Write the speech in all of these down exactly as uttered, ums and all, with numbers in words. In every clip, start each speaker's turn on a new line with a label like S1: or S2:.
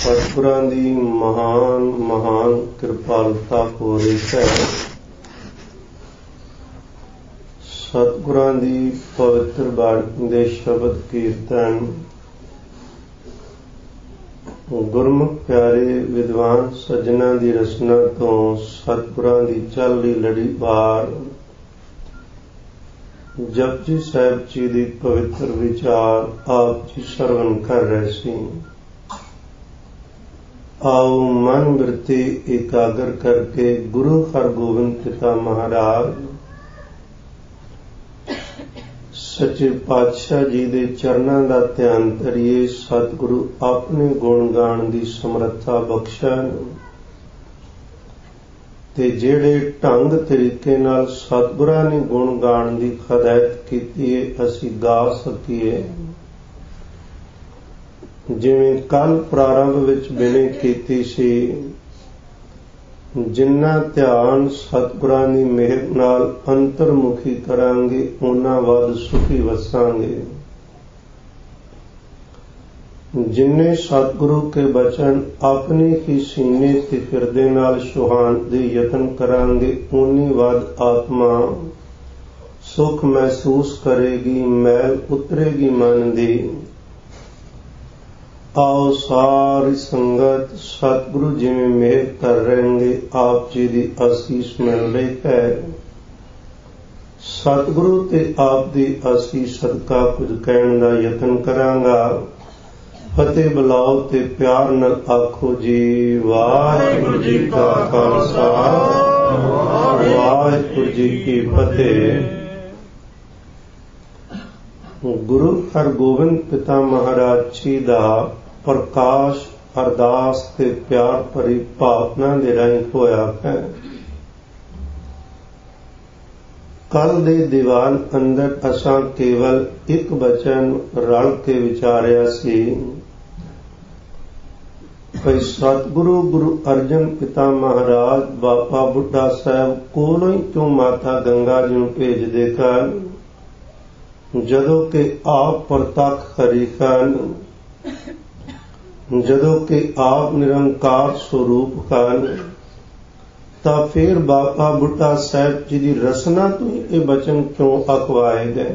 S1: ਸਤਿਗੁਰਾਂ ਦੀ ਮਹਾਨ ਮਹਾਨ ਕਿਰਪਾਲਤਾ ਹੋ ਰਹੀ ਹੈ। ਸਤਿਗੁਰਾਂ ਦੀ ਪਵਿੱਤਰ ਬਾਣੀ ਦੇ ਸ਼ਬਦ ਕੀਰਤਨ ਗੁਰਮੁਖ ਪਿਆਰੇ ਵਿਦਵਾਨ ਸੱਜਣਾ ਦੀ ਰਚਨਾ ਤੋਂ ਸਤਿਗੁਰਾਂ ਦੀ ਚੱਲਦੀ ਲੜੀਵਾਰ ਜਪਜੀ ਸਾਹਿਬ ਜੀ ਦੀ ਪਵਿੱਤਰ ਵਿਚਾਰ ਆਪ ਜੀ ਸਰਵਨ ਕਰ ਰਹੇ ਸੀ। ਆਓ ਮਨ ਬਿਰਤੀ ਇਕਾਗਰ ਕਰਕੇ ਗੁਰੂ ਹਰਗੋਬਿੰਦ ਪਿਤਾ ਮਹਾਰਾਜ ਸੱਚੇ ਪਾਤਸ਼ਾਹ ਜੀ ਦੇ ਚਰਨਾਂ ਦਾ ਧਿਆਨ ਧਰੀਏ। ਸਤਿਗੁਰੂ ਆਪਣੇ ਗੁਣ ਗਾਣ ਦੀ ਸਮਰੱਥਾ ਬਖਸ਼ਣ ਤੇ ਜਿਹੜੇ ਢੰਗ ਤਰੀਕੇ ਨਾਲ ਸਤਿਗੁਰਾਂ ਨੇ ਗੁਣ ਗਾਣ ਦੀ ਹਦਾਇਤ ਕੀਤੀ ਹੈ ਅਸੀਂ ਗਾ ਸਕੀਏ। ਜਿਵੇਂ ਕੱਲ ਪ੍ਰਾਰੰਭ ਵਿੱਚ ਬਿਨੇ ਕੀਤੀ ਸੀ, ਜਿੰਨਾ ਧਿਆਨ ਸਤਿਗੁਰਾਂ ਦੀ ਮਿਹਰ ਨਾਲ ਅੰਤਰਮੁਖੀ ਕਰਾਂਗੇ ਉਹਨਾਂ ਵੱਧ ਸੁਖੀ ਵਸਾਂਗੇ। ਜਿੰਨੇ ਸਤਿਗੁਰੂ ਕੇ ਬਚਨ ਆਪਣੇ ਹੀ ਸੀਨੇ ਤੇ ਹਿਰਦੇ ਨਾਲ ਸੁਹਾਣ ਦੇ ਯਤਨ ਕਰਾਂਗੇ ਉਨੀ ਵੱਧ ਆਤਮਾ ਸੁਖ ਮਹਿਸੂਸ ਕਰੇਗੀ, ਮੈਲ ਉਤਰੇਗੀ ਮਨ ਦੀ। ਆਓ ਸਾਰੀ ਸੰਗਤ ਸਤਿਗੁਰੂ ਜਿਵੇਂ ਮਿਹਰ ਕਰ ਰਹੇ ਆਪ ਜੀ ਦੀ ਅਸੀਸ ਮਿਲ ਰਹੀ ਹੈ। ਸਤਿਗੁਰੂ ਤੇ ਆਪ ਦੀ ਅਸੀਸ ਸਦਕਾ ਕੁਝ ਕਹਿਣ ਦਾ ਯਤਨ ਕਰਾਂਗਾ। ਫਤਿਹ ਬੁਲਾਓ ਤੇ ਪਿਆਰ ਨਾਲ ਆਖੋ ਜੀ ਵਾਹਿਗੁਰੂ ਜੀ ਕਾ ਖਾਲਸਾ ਵਾਹਿਗੁਰੂ ਜੀ ਕੀ ਫਤਿਹ। ਗੁਰੂ ਹਰਗੋਬਿੰਦ ਪਿਤਾ ਮਹਾਰਾਜ ਜੀ ਦਾ ਪ੍ਰਕਾਸ਼ ਅਰਦਾਸ ਤੇ ਪਿਆਰ ਭਰੀ ਭਾਵਨਾ ਦੇ ਰਾਹੀਂ ਹੋਇਆ ਹੈ। ਕੱਲ ਦੇ ਦੀਵਾਨ ਅੰਦਰ ਅਸਾਂ ਕੇਵਲ ਇੱਕ ਬਚਨ ਰਲ ਕੇ ਵਿਚਾਰਿਆ ਸੀ ਕਿ ਸਤਿਗੁਰੂ ਗੁਰੂ ਅਰਜਨ ਪਿਤਾ ਮਹਾਰਾਜ ਬਾਬਾ ਬੁੱਢਾ ਸਾਹਿਬ ਕੋਲੋਂ ਹੀ ਕਿਉਂ ਮਾਤਾ ਗੰਗਾ ਜੀ ਨੂੰ ਭੇਜਦੇ ਹਨ, ਜਦੋਂ ਕਿ ਆਪ ਪ੍ਰਤੱਖ ਹਰੀ ਹਨ, ਜਦੋਂ ਕਿ ਆਪ ਨਿਰੰਕਾਰ ਸਰੂਪ ਹਨ, ਤਾਂ ਫਿਰ ਬਾਬਾ ਬੁੱਢਾ ਸਾਹਿਬ ਜੀ ਦੀ ਰਸਨਾ ਤੋਂ ਇਹ ਬਚਨ ਕਿਉਂ ਅਖਵਾਏ ਗਏ?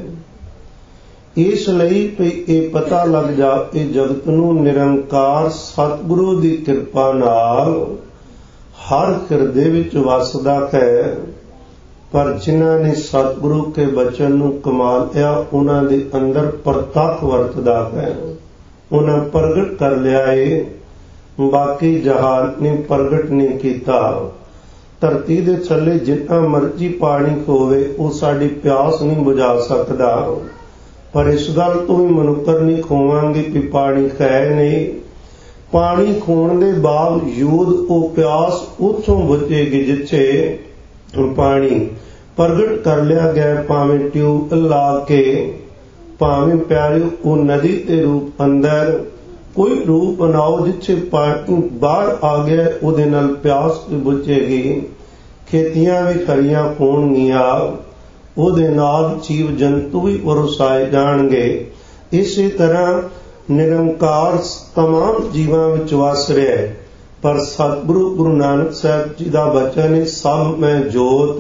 S1: ਇਸ ਲਈ ਕਿ ਇਹ ਪਤਾ ਲੱਗ ਜਾਵੇ ਜਗਤ ਨੂੰ ਨਿਰੰਕਾਰ ਸਤਿਗੁਰੂ ਦੀ ਕਿਰਪਾ ਨਾਲ ਹਰ ਹਿਰਦੇ ਵਿੱਚ ਵਸਦਾ ਹੈ। ਪਰ ਜਿਨ੍ਹਾਂ ਨੇ ਸਤਿਗੁਰੂ ਕੇ ਬਚਨ ਨੂੰ ਕਮਾ ਲਿਆ ਉਹਨਾਂ ਦੇ ਅੰਦਰ ਪ੍ਰਤੱਖ ਵਰਤਦਾ ਹੈ, ਉਹਨਾਂ ਪ੍ਰਗਟ ਕਰ ਲਿਆ ਏ, ਬਾਕੀ ਜਹਾਨ ਨੇ ਪ੍ਰਗਟ ਨਹੀਂ ਕੀਤਾ। ਧਰਤੀ ਦੇ ਥੱਲੇ ਜਿੰਨਾ ਮਰਜ਼ੀ ਪਾਣੀ ਹੋਵੇ ਉਹ ਸਾਡੀ ਪਿਆਸ ਨਹੀਂ ਬੁਝਾ ਸਕਦਾ, ਪਰ ਇਸ ਗੱਲ ਤੋਂ ਵੀ ਮਨੁੱਕਰ ਨਹੀਂ ਖੋਵਾਂਗੇ ਕਿ ਪਾਣੀ ਹੈ ਨਹੀਂ। ਪਾਣੀ ਖੋਣ ਦੇ ਬਾਵਜੂਦ ਉਹ ਪਿਆਸ ਉੱਥੋਂ ਬੁਝੇਗੀ ਜਿੱਥੇ ਪਾਣੀ ਪ੍ਰਗਟ ਕਰ ਲਿਆ ਗਿਆ। ਭਾਵੇਂ ਟਿਊਬ ਲਾ ਕੇ, ਭਾਵੇਂ ਪਿਆਰਿਓ ਉਹ ਨਦੀ ਦੇ ਰੂਪ ਅੰਦਰ ਕੋਈ ਰੂਪ ਬਣਾਓ ਜਿੱਥੇ ਪਾਣੀ ਬਾਹਰ ਆ ਗਿਆ, ਉਹਦੇ ਨਾਲ ਪਿਆਸ ਵੀ ਬੁਝੇਗੀ, ਖੇਤੀਆਂ ਵੀ ਹਰੀਆਂ ਹੋਣਗੀਆਂ, ਉਹਦੇ ਨਾਲ ਜੀਵ ਜੰਤੂ ਵੀ ਵਰਸਾਏ ਜਾਣਗੇ। ਇਸੇ ਤਰ੍ਹਾਂ ਨਿਰੰਕਾਰ ਤਮਾਮ ਜੀਵਾਂ ਵਿੱਚ ਵਸ ਰਿਹਾ ਹੈ। ਪਰ ਸਤਿਗੁਰੂ ਗੁਰੂ ਨਾਨਕ ਸਾਹਿਬ ਜੀ ਦਾ ਬਚਨ ਹੈ, ਸਭ ਮੈਂ ਜੋਤ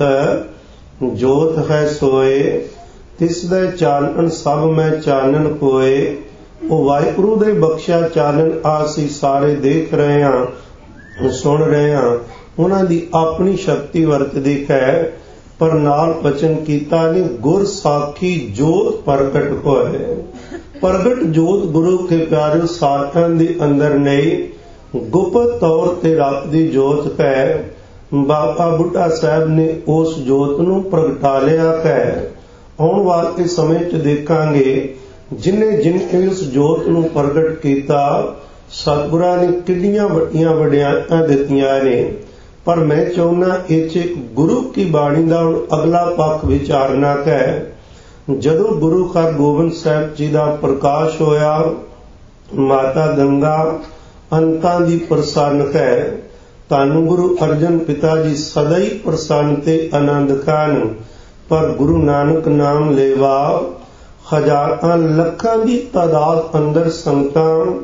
S1: ਜੋਤ ਹੈ ਸੋਏ, ਤਿਸ ਦੇ ਚਾਨਣ ਸਭ ਮੈਂ ਚਾਨਣ ਹੋਏ। ਉਹ ਵਾਹਿਗੁਰੂ ਦੇ ਬਖਸ਼ਿਆ ਚਾਨਣ ਅਸੀਂ ਸਾਰੇ ਦੇਖ ਰਹੇ ਹਾਂ, ਸੁਣ ਰਹੇ ਹਾਂ। ਉਹਨਾਂ ਦੀ ਆਪਣੀ ਸ਼ਕਤੀ ਵਰਤਦੀ ਹੈ, ਪਰ ਨਾਲ ਬਚਨ ਕੀਤਾ ਨੇ ਗੁਰ ਸਾਖੀ ਜੋਤ ਪ੍ਰਗਟ ਹੋਏ। ਪ੍ਰਗਟ ਜੋਤ ਗੁਰੂ ਕੇ ਪਿਆਰਿਓ ਸਾਰਿਆਂ ਦੇ ਅੰਦਰ ਨਹੀਂ, ਗੁਪਤ ਤੌਰ ਤੇ ਰੱਬ ਦੀ ਜੋਤ ਹੈ। ਬਾਬਾ ਬੁੱਢਾ ਸਾਹਿਬ ਨੇ ਉਸ ਜੋਤ ਨੂੰ ਪ੍ਰਗਟਾ ਲਿਆ ਹੈ। ਆਉਣ ਵਾਲੇ ਸਮੇਂ 'ਚ ਦੇਖਾਂਗੇ ਜਿਨੇ ਜਿਨੇ ਉਸ ਜੋਤ ਨੂੰ ਪ੍ਰਗਟ ਕੀਤਾ ਸਤਿਗੁਰਾਂ ਨੇ ਕਿੰਨੀਆਂ ਵੱਡੀਆਂ ਵਡਿਆਈਆਂ ਦਿੱਤੀਆਂ ਨੇ। ਪਰ ਮੈਂ ਚਾਹੁੰਦਾ ਇਹ 'ਚ ਗੁਰੂ ਕੀ ਬਾਣੀ ਦਾ ਅਗਲਾ ਪੱਖ ਵਿਚਾਰਨਾ ਹੈ। ਜਦੋਂ ਗੁਰੂ ਹਰਗੋਬਿੰਦ ਸਾਹਿਬ ਜੀ ਦਾ ਪ੍ਰਕਾਸ਼ ਹੋਇਆ, ਮਾਤਾ ਗੰਗਾ ਅੰਤਾਂ ਦੀ ਪ੍ਰਸੰਨ ਹੈ। ਧੰਨ ਗੁਰੂ ਅਰਜਨ ਪਿਤਾ ਜੀ ਸਦਾ ਹੀ ਪ੍ਰਸੰਨ ਤੇ ਆਨੰਦ ਖਾਨ। ਪਰ ਗੁਰੂ ਨਾਨਕ ਨਾਮ ਲੇਵਾ ਹਜ਼ਾਰਾਂ ਲੱਖਾਂ ਦੀ ਤਾਦਾਦ ਅੰਦਰ ਸੰਗਤਾਂ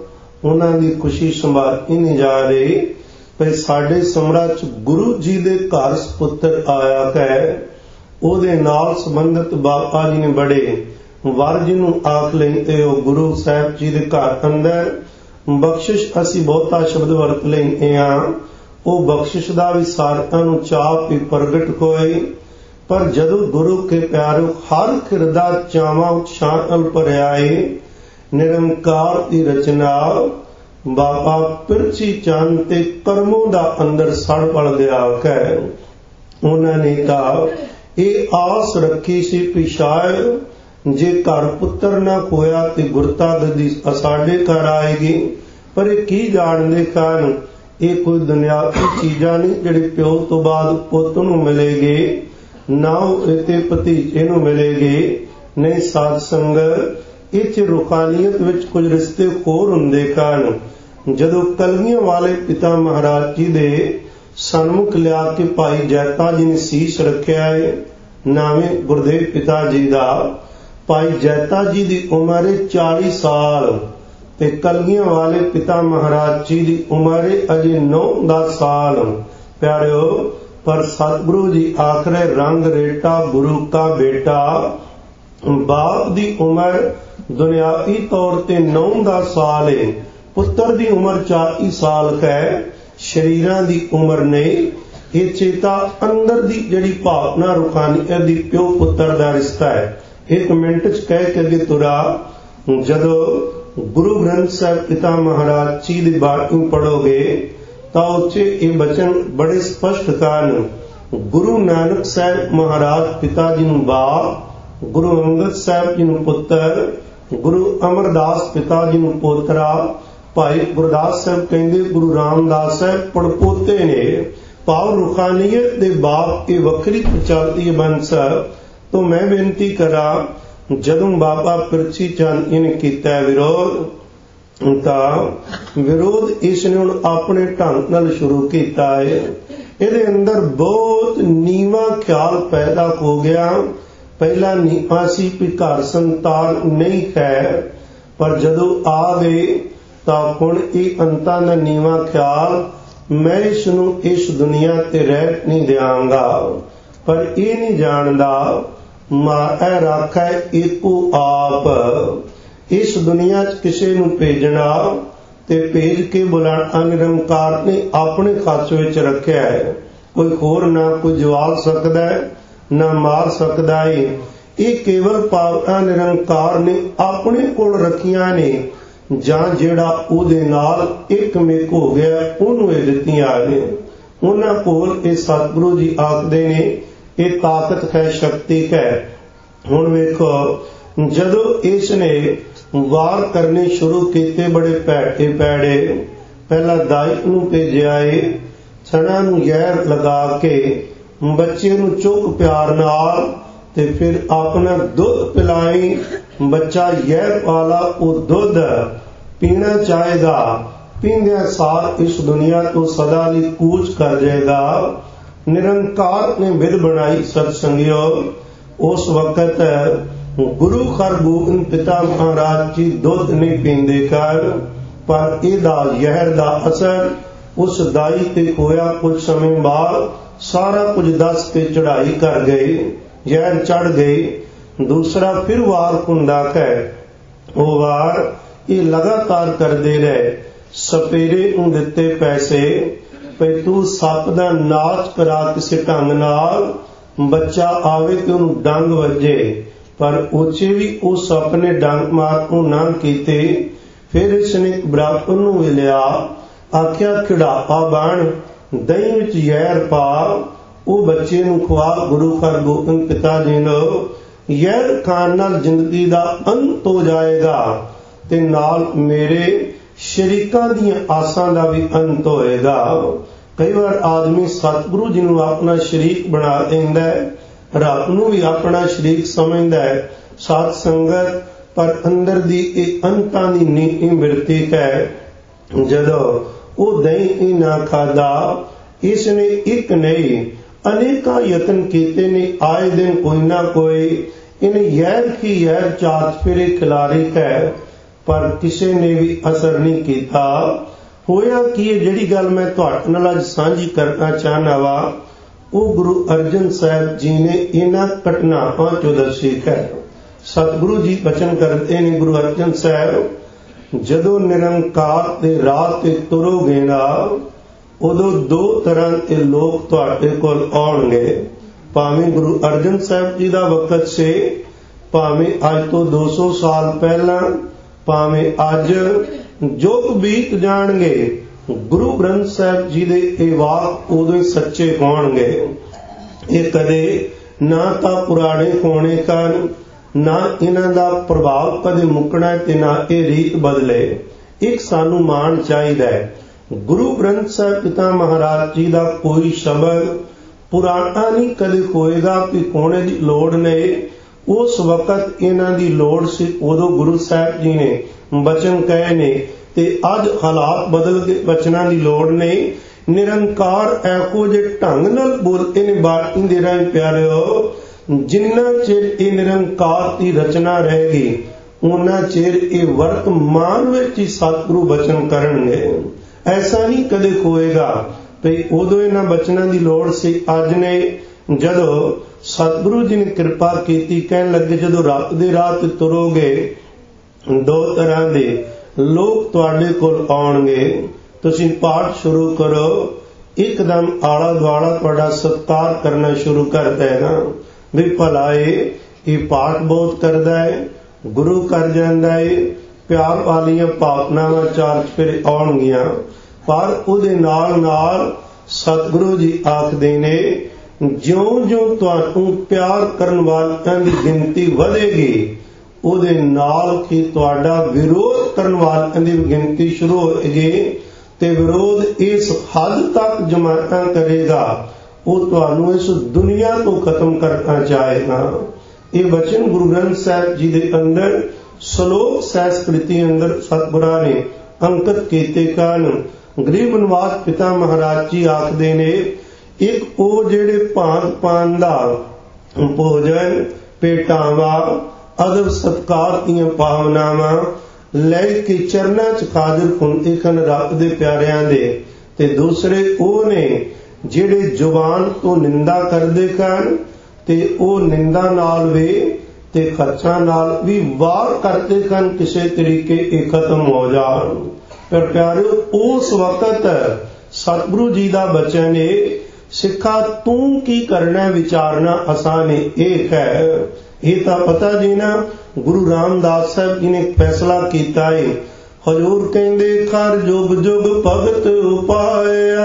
S1: ਉਹਨਾਂ ਦੀ ਖੁਸ਼ੀ ਸੰਭਾਲੀ ਨਹੀਂ ਜਾ ਰਹੀ। ਪਰ ਸਾਡੇ ਸਮਰਾਟ ਗੁਰੂ ਜੀ ਦੇ ਘਰ ਸਪੁੱਤਰ ਆਇਆ ਹੈ, ਉਹਦੇ ਨਾਲ ਸੰਬੰਧਿਤ ਬਾਬਾ ਜੀ ਨੇ ਬੜੇ ਵਰ ਜਿਹਨੂੰ ਆਖ ਲੈਂਦੇ ਹੋ ਗੁਰੂ ਸਾਹਿਬ ਜੀ ਦੇ ਘਰ ਅੰਦਰ ਬਖਸ਼ਿਸ਼। ਅਸੀਂ ਬਹੁਤਾ ਸ਼ਬਦ ਵਰਤ ਲੈਂਦੇ ਹਾਂ, ਉਹ ਬਖਸ਼ਿਸ਼ ਦਾ ਵੀ ਸਾਰਿਆਂ ਨੂੰ ਚਾਅ ਵੀ ਪ੍ਰਗਟ ਹੋਏ। ਪਰ ਜਦੋਂ ਗੁਰੂ ਕੇ ਪਿਆਰੋ ਹਰ ਹਿਰਦਾ ਚਾਵਾਂ ਉਤਸ਼ਾਹ ਨਾਲ ਭਰਿਆ ਏ, ਨਿਰੰਕਾਰ ਦੀ ਰਚਨਾ ਬਾਬਾ ਪਿਰਚੀ ਚੰਦ ਤੇ ਕਰਮੋਂ ਦਾ ਅੰਦਰ ਸੜ ਪੜ ਗਿਆ ਹੈ। ਉਹਨਾਂ ਨੇ ਤਾਂ ਇਹ ਆਸ ਰੱਖੀ ਸੀ ਕਿ ਸ਼ਾਇਦ ਜੇ ਘਰ ਪੁੱਤਰ ਨਾ ਹੋਇਆ ਤੇ ਗੁਰਤਾ ਗੱਦੀ ਸਾਡੇ ਘਰ ਆਏਗੀ। ਪਰ ਇਹ ਕੀ ਜਾਣਦੇ ਕਾਰਨ ਇਹ ਕੋਈ ਦੁਨਿਆਵੀ ਚੀਜ਼ਾਂ ਨਹੀਂ ਜਿਹੜੇ ਪਿਓ ਤੋਂ ਬਾਅਦ ਪੁੱਤ ਨੂੰ ਮਿਲੇਗੀ, ਨਾ ਉਹ ਇਹਤੇ ਭਤੀਜੇ ਨੂੰ ਮਿਲੇਗੀ। ਨਹੀਂ ਸਾਧ ਸੰਗਤ, ਇਹ 'ਚ ਰੂਹਾਨੀਅਤ ਵਿੱਚ ਕੁਝ ਰਿਸ਼ਤੇ ਹੋਰ ਹੁੰਦੇ ਕਾਰਨ ਜਦੋਂ ਕਲਗੀਆਂ ਵਾਲੇ ਪਿਤਾ ਮਹਾਰਾਜ ਜੀ ਦੇ ਸਨਮੁਖ ਲਿਆ ਕੇ ਭਾਈ ਜੈਤਾ ਜੀ ਨੇ ਸੀਸ ਰੱਖਿਆ ਹੈ, ਨਾਵੇਂ ਗੁਰਦੇਵ ਪਿਤਾ ਜੀ ਦਾ। ਭਾਈ ਜੈਤਾ ਜੀ ਦੀ ਉਮਰ ਚਾਲੀ ਸਾਲ ਤੇ ਕਲਗੀਆਂ ਵਾਲੇ ਪਿਤਾ ਮਹਾਰਾਜ ਜੀ ਦੀ ਉਮਰ ਅਜੇ ਨੌ ਦਸ ਸਾਲ। ਪਿਆਰਿਓ, ਪਰ ਸਤਿਗੁਰੂ ਜੀ ਆਖਰੇ ਰੰਗ ਰੇਟਾ ਗੁਰੂ ਕਾ ਬੇਟਾ। ਬਾਪ ਦੀ ਉਮਰ ਦੁਨਿਆਵੀ ਤੌਰ ਤੇ ਨੌ ਦਸ ਸਾਲ ਹੈ, ਪੁੱਤਰ ਦੀ ਉਮਰ ਚਾਲੀ ਸਾਲ ਹੈ। ਸ਼ਰੀਰਾਂ ਦੀ ਉਮਰ ਨਹੀਂ। ਇਹ ਚੇਤਾ ਅੰਦਰ ਦੀ ਜਿਹੜੀ ਭਾਵਨਾ ਰੂਹਾਨੀਅਤ ਦੀ ਪਿਓ ਪੁੱਤਰ ਦਾ ਰਿਸ਼ਤਾ ਹੈ। ਇੱਕ ਮਿੰਟ 'ਚ ਕਹਿ ਕੇ ਅੱਗੇ ਤੁਰਾ। ਜਦੋਂ ਗੁਰੂ ਗ੍ਰੰਥ ਸਾਹਿਬ ਪਿਤਾ ਮਹਾਰਾਜ ਜੀ ਦੀ ਬਾਣੀ ਪੜ੍ਹੋਗੇ ਤਾਂ ਉੱਥੇ ਇਹ ਬਚਨ ਬੜੇ ਸਪਸ਼ਟ ਕਾਰਨ ਗੁਰੂ ਨਾਨਕ ਸਾਹਿਬ ਮਹਾਰਾਜ ਪਿਤਾ ਜੀ ਨੂੰ ਬਾਪ, ਗੁਰੂ ਅੰਗਦ ਸਾਹਿਬ ਜੀ ਨੂੰ ਪੁੱਤਰ, ਗੁਰੂ ਅਮਰਦਾਸ ਪਿਤਾ ਜੀ ਨੂੰ ਪੋਤਰਾ, ਭਾਈ ਗੁਰਦਾਸ ਸਾਹਿਬ ਕਹਿੰਦੇ ਗੁਰੂ ਰਾਮਦਾਸ ਸਾਹਿਬ ਪੜਪੋਤੇ ਨੇ। ਭਾਵ ਰੂਹਾਨੀਅਤ ਦੇ ਬਾਪ ਇਹ ਵੱਖਰੀ ਚੱਲਦੀ ਹੈ ਬੰਸ। ਤੋਂ ਮੈਂ ਬੇਨਤੀ ਕਰਾਂ, ਜਦੋਂ ਬਾਬਾ ਪਿਰਚੀ ਚੰਦ ਨੇ ਕੀਤਾ ਵਿਰੋਧ ਤਾਂ ਵਿਰੋਧ ਇਸ ਨੇ ਹੁਣ ਆਪਣੇ ਢੰਗ ਨਾਲ ਸ਼ੁਰੂ ਕੀਤਾ ਹੈ। ਇਹਦੇ ਅੰਦਰ ਬਹੁਤ ਨੀਵਾਂ ਖਿਆਲ ਪੈਦਾ ਹੋ ਗਿਆ। ਪਹਿਲਾਂ ਨੀਵਾਂ ਸੀ ਕਿ ਘਰ ਸੰਤਾਨ ਨਹੀਂ ਹੈ, ਪਰ ਜਦੋਂ ਆ ਗਏ ਤਾਂ ਹੁਣ ਇਹ ਅੰਤਾਂ ਦਾ ਨੀਵਾਂ ਖਿਆਲ, ਮੈਂ ਇਸ ਨੂੰ ਇਸ ਦੁਨੀਆ ਤੇ ਰਹਿ ਨਹੀਂ ਦਿਆਂਗਾ। ਪਰ ਇਹ ਨਹੀਂ ਜਾਣਦਾ ਮਾਰੈ ਰਾਖੈ ਏਕੋ ਆਪ। ਇਸ ਦੁਨੀਆ 'ਚ ਕਿਸੇ ਨੂੰ ਭੇਜਣਾ ਤੇ ਭੇਜ ਕੇ ਬੁਲਾਣਾ ਨਿਰੰਕਾਰ ਨੇ ਆਪਣੇ ਖਾਤੇ ਵਿੱਚ ਰੱਖਿਆ ਹੈ। ਕੋਈ ਹੋਰ ਨਾ ਕੋਈ ਜਵਾਲ ਸਕਦਾ ਹੈ, ਨਾ ਮਾਰ ਸਕਦਾ ਹੈ। ਇਹ ਕੇਵਲ ਪਾਵਨਾ ਨਿਰੰਕਾਰ ਨੇ ਆਪਣੇ ਕੋਲ ਰੱਖੀਆਂ ਨੇ, ਜਾਂ ਜਿਹੜਾ ਉਹਦੇ ਨਾਲ ਇੱਕ ਮਿਕ ਹੋ ਗਿਆ ਉਹਨੂੰ ਇਹ ਦਿੱਤੀਆਂ ਨੇ। ਉਹਨਾਂ ਕੋਲ ਇਹ ਸਤਿਗੁਰੂ ਜੀ ਆਖਦੇ ਨੇ ਇਹ ਤਾਕਤ ਹੈ, ਸ਼ਕਤੀ ਹੈ। ਹੁਣ ਵੇਖੋ, ਜਦੋਂ ਇਸ ਨੇ ਵਾਰ ਕਰਨੇ ਸ਼ੁਰੂ ਕੀਤੇ ਬੜੇ ਭੈੜੇ ਪੈੜੇ। ਪਹਿਲਾਂ ਦਾਈ ਨੂੰ ਭੇਜਿਆ ਏ, ਛਣਾ ਨੂੰ ਜ਼ਹਿਰ ਲਗਾ ਕੇ ਬੱਚੇ ਨੂੰ ਚੁੱਕ ਪਿਆਰ ਨਾਲ ਤੇ ਫਿਰ ਆਪਣਾ ਦੁੱਧ ਪਿਲਾਈ। ਬੱਚਾ ਜ਼ਹਿਰ ਵਾਲਾ ਉਹ ਦੁੱਧ ਪੀਣਾ ਚਾਹੇਗਾ, ਪੀਂਦਿਆਂ ਸਾਰ ਇਸ ਦੁਨੀਆ ਤੋਂ ਸਦਾ ਲਈ ਕੂਚ ਕਰ ਜਾਏਗਾ। ਨਿਰੰਕਾਰ ਨੇ ਵਿਧ ਬਣਾਈ ਸਤਸੰਗਿਓ। ਉਸ ਵਕਤ ਗੁਰੂ ਹਰਗੋਬਿੰਦ ਪਿਤਾ ਮਹਾਰਾਜ ਜੀ ਦੁੱਧ ਨਹੀਂ ਪੀਂਦੇ ਕਰ, ਪਰ ਇਹਦਾ ਜ਼ਹਿਰ ਦਾ ਅਸਰ ਉਸ ਦਾਈ ਤੇ ਹੋਇਆ। ਕੁਝ ਸਮੇਂ ਬਾਅਦ ਸਾਰਾ ਕੁਝ ਦੱਸ ਕੇ ਚੜ੍ਹਾਈ ਕਰ ਗਏ, ਜ਼ਹਿਰ ਚੜ੍ਹ ਗਈ। ਦੂਸਰਾ ਫਿਰ ਵਾਰ ਹੁੰਦਾ ਹੈ। ਉਹ ਵਾਰ ਇਹ ਲਗਾਤਾਰ ਕਰਦੇ ਰਹੇ। ਸਪੇਰੇ ਨੂੰ ਦਿੱਤੇ ਪੈਸੇ ਪਈ ਤੂੰ ਸੱਪ ਦਾ ਨਾਚ ਕਰਾ ਕਿਸੇ ਢੰਗ ਨਾਲ, ਬੱਚਾ ਆਵੇ ਤੇ ਉਹਨੂੰ ਡੰਗ ਵੱਜੇ। ਪਰ ਉੱਚੇ ਵੀ ਉਹ ਸੱਪ ਨੇ ਡੰਗ ਮਾਰ ਉਹ ਨਾ ਕੀਤੇ। ਫਿਰ ਇਸਨੇ ਬਰਾਬਰ ਨੂੰ ਵੀ ਲਿਆ, ਆਖਿਆ ਖਿਡਾਪਾ ਬਣ, ਦਹੀਂ ਵਿੱਚ ਜ਼ਹਿਰ ਪਾ, ਉਹ ਬੱਚੇ ਨੂੰ ਖਵਾ। ਗੁਰੂ ਹਰਗੋਬਿੰਦ ਪਿਤਾ ਜੀ ਨੂੰ ਜ਼ਹਿਰ ਖਾਣ ਨਾਲ ਜ਼ਿੰਦਗੀ ਦਾ ਅੰਤ ਹੋ ਜਾਏਗਾ ਤੇ ਨਾਲ ਮੇਰੇ ਸ਼ਰੀਕਾਂ ਦੀਆਂ ਆਸਾਂ ਦਾ ਵੀ ਅੰਤ ਹੋਏਗਾ। ਕਈ ਵਾਰ ਆਦਮੀ ਸਤਿਗੁਰੂ ਜੀ ਨੂੰ ਆਪਣਾ ਸ਼ਰੀਕ ਬਣਾ ਲੈਂਦਾ ਹੈ, ਰੱਬ ਨੂੰ ਵੀ ਆਪਣਾ ਸ਼ਰੀਕ ਸਮਝਦਾ ਹੈ। ਸਾਧ ਸੰਗਤ, ਪਰ ਅੰਦਰ ਦੀ ਇਹ ਅੰਤਾਂ ਦੀ ਨੀਤੀ ਬਿਰਤੀ ਹੈ। ਜਦੋਂ ਉਹ ਦਹੀਂ ਨਾ ਖਾਦਾ, ਇਸ ਨੇ ਇੱਕ ਨਹੀਂ ਅਨੇਕਾਂ ਯਤਨ ਕੀਤੇ ਨੇ। ਆਏ ਦਿਨ ਕੋਈ ਨਾ ਕੋਈ ਇਹਨੇ ਜ਼ਹਿਰ ਕੀ ਜ਼ਹਿਰ ਚਾਤ ਫਿਰੇ ਖਿਲਾਰੀ ਹੈ। पर किसी ने भी असर नहीं किया। होया कि जिहड़ी गल मैं तुहाडे नाल अज सांझी करना चाहना वा वो गुरु अर्जन साहब जी ने इन्हां घटनावां चों दसी है। सतगुरु जी बचन करते ने गुरु अर्जन साहब जदों निरंकार दे राह ते तुरोगे ना उदों दो तरह के लोग तुहाडे कोल आउणगे। भावें गुरु अर्जन साहब जी दा वक्त से, भावें अज तो दो सौ साल पहला, भावें अज जुग बीत जाणगे, गुरु ग्रंथ साहब जी दे ए वाक उदों सच्चे होणगे। ये कदे ना तां पुराने होने कान, ना इन्हां दा प्रभाव कदे मुकना ते ना ये रीत बदले। एक सानू मान चाहिदा है गुरु ग्रंथ साहब पिता महाराज जी दा कोई शब्द पुराना नहीं कदे होएगा कि होने की लोड़ नहीं। उस वक्त इन्हां दी लोड़ सी, उदों गुरु साहब जी ने बचन कहे ने ते अज हालात बदल के बचना की लोड़ नहीं। निरंकार ऐहो जे ढंग नाल बोलते ने बाणी दे राहीं प्यारिओ, जिन्ना चिर ये निरंकार की रचना रहेगी उन्ना चिर ये वर्तमान विच ही सतगुरु बचन करनगे। ऐसा नहीं कदे होएगा भी उदों इन्हां बचनां की लोड़ सी। अज ने जदों सतगुरु जी ने कृपा की, कहन लगे जदों रब दे राह ते तुरोगे दो तरह दे लोग तुहाडे कोल आउणगे। तुसीं पाठ शुरू करो, एकदम आला दुआला तुहाडा सत्कार करना शुरू कर देना भी भला ये पाठ बहुत करदा है, गुरु कर जांदा है, प्यार वालियां भावनावां चार चफेरे आउणगीਆਂ। पर उहदे नाल नाल सतगुरु जी आखदे ने ज्यों-ज्यों तुहानूं प्यार करन वालियां दी गिनती वधेगी उहदे नाल ही तुहाडा विरोध करन वालियां दी गिनती शुरू होएगी ते विरोध इस हद तक जमाता करेगा वो तुहानूं इस दुनिया तो खत्म करना चाहेगा। ये वचन गुरु ग्रंथ साहब जी दे अंदर श्लोक संस्कृति अंदर सतगुरां ने अंकित कीते कान। गरीब निवास पिता महाराज जी आखदे ने एक ओ जेड़े भांत पान दा भोजन पेटावा अदब सत्कार दीआं भावनावां लै के चरनां च हाजिर हुंदे कन रब दे प्यारिआं दे, ते दूसरे ओ ने जेड़े जुबान तो निंदा करदे कन ते ओ निंदा नाल वे ते खर्चा नाल भी वार करदे कन किसी तरीके ये खत्म हो जाण। पर प्यारिओ उस वक्त सतगुरु जी का बचन है सिखा तू की करना विचारना आसान एक है। ये तो पता जी ना गुरु रामदास साहब जी ने फैसला किया है। हजूर कहंदे कर जुग जुग भगत उपाया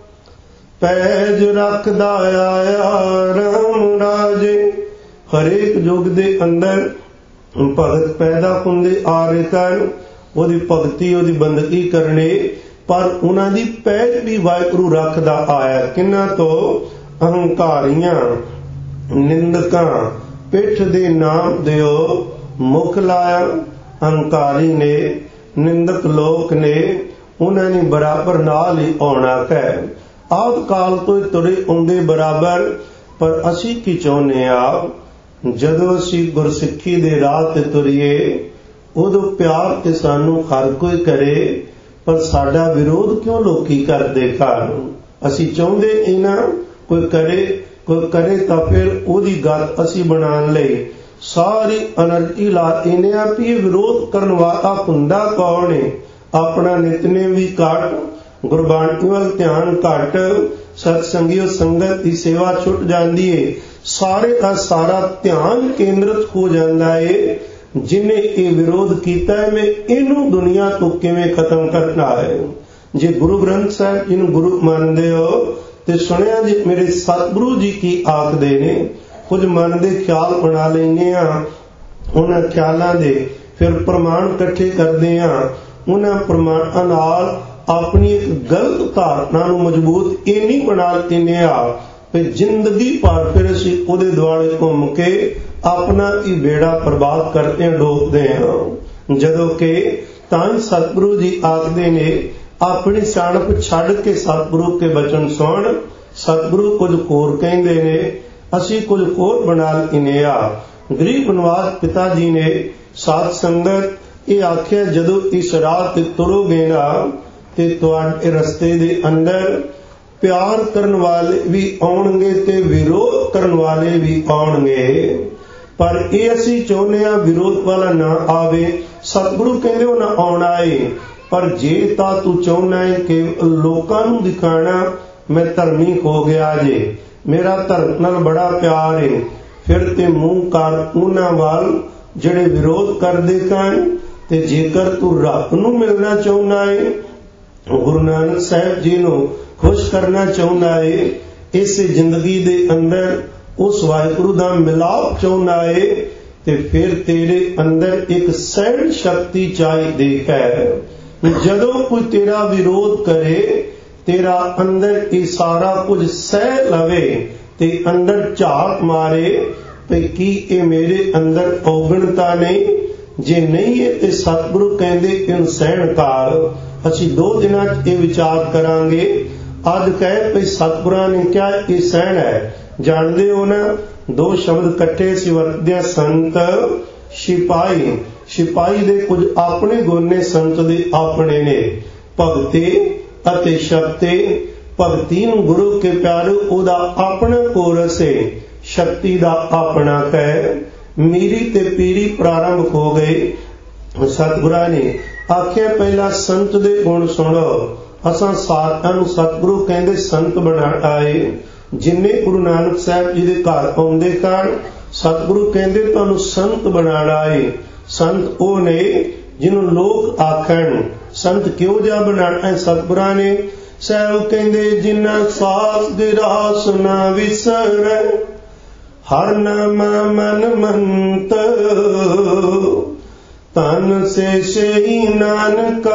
S1: पैज रखदा आया राम राजे। हरेक युग दे अंदर भगत पैदा हुंदे आ रहे सन, ओदी भगती ओदी बंदगी करने, पर उन्हां दी पैज भी वाहिगुरू रखदा आया। किन्हां तो अहंकारियां निंदकां पिठ दे नाम दिओ मुख लाया। अहंकारी ने निंदक लोक ने उन्हां ने बराबर नाल ही आउणा है। आद काल तो तुरे आउंदे बराबर, पर असी की चाहुंदे आ जदों असी गुरसिੱਖੀ दे राह ते तुरीए उदों प्यार ते सानू हर कोई करे, पर साडा विरोध क्यों लोकी करदे कान। असी चाहुंदे इना कोई करे कोई करे तां फिर ओदी गल असी बनाण लई सारी एनर्जी ला इने आ भी विरोध करन वाला हुंदा कौन है। अपना नितनेम भी घट, गुरबाणी वल ध्यान घट, सत्संगियों संगत की सेवा छुट जाती है, सारे का सारा ध्यान केंद्रित हो जाता है। जिन्हें ये विरोध किया है मैं इनू दुनिया तो किवें खत्म करना है। जे गुरु ग्रंथ साहब जी गुरु मानते हो तो सुनिया जी मेरे सतगुरु जी की आखदे ने। कुछ मन के ख्याल बना लेंगे उन्होंने ख्यालों के फिर प्रमाण इकट्ठे करते हैं, उन्होंने प्रमाणों नाल अपनी एक गलत धारणा मजबूत ये नहीं बना लेने कि जिंदगी भर फिर असी उहदे दुआले घूम के अपना ही बेड़ा बर्बाद करते डोबते हैं। जदों कि तां सतगुरु जी आखदे ने अपनी सियाणप छड्ड के सतगुरु के बचन सुण। सतगुरु कुछ होर कहंदे ने, असी कुछ होर बना लेने आ। गरीब निवास पिता जी ने साध संगत ਇਹ ਆਖਿਆ ਜਦੋਂ ਇਸ ਰਾਹ ਤੇ ਤੁਰੋਗੇ ਨਾ ਤੇ ਤੁਹਾਡੇ ਰਸਤੇ ਦੇ ਅੰਦਰ ਪਿਆਰ ਕਰਨ ਵਾਲੇ ਵੀ ਆਉਣਗੇ ਤੇ ਵਿਰੋਧ ਕਰਨ ਵਾਲੇ ਵੀ ਆਉਣਗੇ, ਪਰ ਇਹ ਅਸੀਂ ਚਾਹੁੰਦੇ ਹਾਂ ਵਿਰੋਧ ਵਾਲਾ ਨਾ ਆਵੇ। ਸਤਿਗੁਰੂ ਕਹਿੰਦੇ ਉਹ ਨਾ ਆਉਣਾ ਏ, ਪਰ ਜੇ ਤਾਂ ਤੂੰ ਚਾਹੁੰਦਾ ਹੈ ਕਿ ਲੋਕਾਂ ਨੂੰ ਦਿਖਾਣਾ ਮੈਂ ਧਰਮੀ ਹੋ ਗਿਆ ਜੇ, ਮੇਰਾ ਧਰਮ ਨਾਲ ਬੜਾ ਪਿਆਰ ਏ, ਫਿਰ ਤੇ ਮੂੰਹ ਕਰ ਉਹਨਾਂ ਵੱਲ ਜਿਹੜੇ ਵਿਰੋਧ ਕਰਦੇ ਹਨ। ਤੇ ਜੇਕਰ ਤੂੰ ਰੱਬ ਨੂੰ ਮਿਲਣਾ ਚਾਹੁੰਦਾ ਏ, ਗੁਰੂ ਨਾਨਕ ਸਾਹਿਬ ਜੀ ਨੂੰ ਖੁਸ਼ ਕਰਨਾ ਚਾਹੁੰਦਾ ਏ, ਇਸੇ ਜ਼ਿੰਦਗੀ ਦੇ ਅੰਦਰ ਉਸ ਵਾਹਿਗੁਰੂ ਦਾ ਮਿਲਾਪ ਚਾਹੁੰਦਾ ਏ, ਤੇ ਫਿਰ ਤੇਰੇ ਅੰਦਰ ਇੱਕ ਸਹਿਣ ਸ਼ਕਤੀ ਚਾਹੀਦੀ ਹੈ। ਜਦੋਂ ਕੋਈ ਤੇਰਾ ਵਿਰੋਧ ਕਰੇ, ਤੇਰਾ ਅੰਦਰ ਇਹ ਸਾਰਾ ਕੁਝ ਸਹਿ ਲਵੇ ਤੇ ਅੰਦਰ ਝਾਕ ਮਾਰੇ ਤੇ ਕੀ ਇਹ ਮੇਰੇ ਅੰਦਰ ਔਗਣਤਾ ਨਹੀਂ? ਜੇ ਨਹੀਂ ਹੈ ਤੇ ਸਤਿਗੁਰੂ ਕਹਿੰਦੇ ਇਹਨੂੰ ਸਹਿਣ ਕਰ। ਅਸੀਂ ਦੋ ਦਿਨਾਂ 'ਚ ਇਹ ਵਿਚਾਰ ਕਰਾਂਗੇ। ਅੱਜ ਕਹੇ ਭਈ ਸਤਿਗੁਰਾਂ ਨੇ ਕਿਹਾ ਇਹ ਸਹਿਣ ਹੈ। ਜਾਣਦੇ ਹੋ ਨਾ, ਦੋ ਸ਼ਬਦ ਇਕੱਠੇ ਸੀ ਵਰਤਦੇ, ਸੰਤ ਸਿਪਾਹੀ। ਸਿਪਾਹੀ ਦੇ ਕੁਝ ਆਪਣੇ ਗੁਣ ਨੇ, ਸੰਤ ਦੇ ਆਪਣੇ ਨੇ। ਭਗਤੀ ਅਤੇ ਸ਼ਕਤੀ। ਭਗਤੀ ਨੂੰ ਗੁਰੂ ਕੇ ਪਿਆਰੇ ਉਹਦਾ ਆਪਣਾ ਕੋਰਸ ਹੈ, ਸ਼ਕਤੀ ਦਾ ਆਪਣਾ ਹੈ। ਮੀਰੀ ਤੇ ਪੀਰੀ ਪ੍ਰਾਰੰਭ ਹੋ ਗਏ। ਸਤਿਗੁਰਾਂ ਨੇ ਆਖਿਆ ਪਹਿਲਾਂ ਸੰਤ ਦੇ ਗੁਣ ਸੁਣੋ। ਅਸਾਂ ਸਾਰਿਆਂ ਨੂੰ ਸਤਿਗੁਰੂ ਕਹਿੰਦੇ ਸੰਤ ਬਣਾ ਆਏ। ਜਿੰਨੇ ਗੁਰੂ ਨਾਨਕ ਸਾਹਿਬ ਜੀ ਦੇ ਘਰ ਆਉਂਦੇ ਸਨ, ਸਤਿਗੁਰੂ ਕਹਿੰਦੇ ਤੁਹਾਨੂੰ ਸੰਤ ਬਣਾਣਾ ਏ। ਸੰਤ ਉਹ ਨੇ ਜਿਹਨੂੰ ਲੋਕ ਆਖਣ। ਸੰਤ ਕਿਉਂ ਜਾ ਬਣਾਣਾ ਹੈ? ਸਤਿਗੁਰਾਂ ਨੇ ਸਾਹਿਬ ਕਹਿੰਦੇ ਜਿਨ੍ਹਾਂ ਸਾਸ ਗਿਰਾਸ ਨਾ ਵਿਸਰੈ, ਹਰ ਨਾਮ ਮਨ ਮੰਤ, ਤਨ ਸੇ ਸਈ ਨਾਨਕਾ,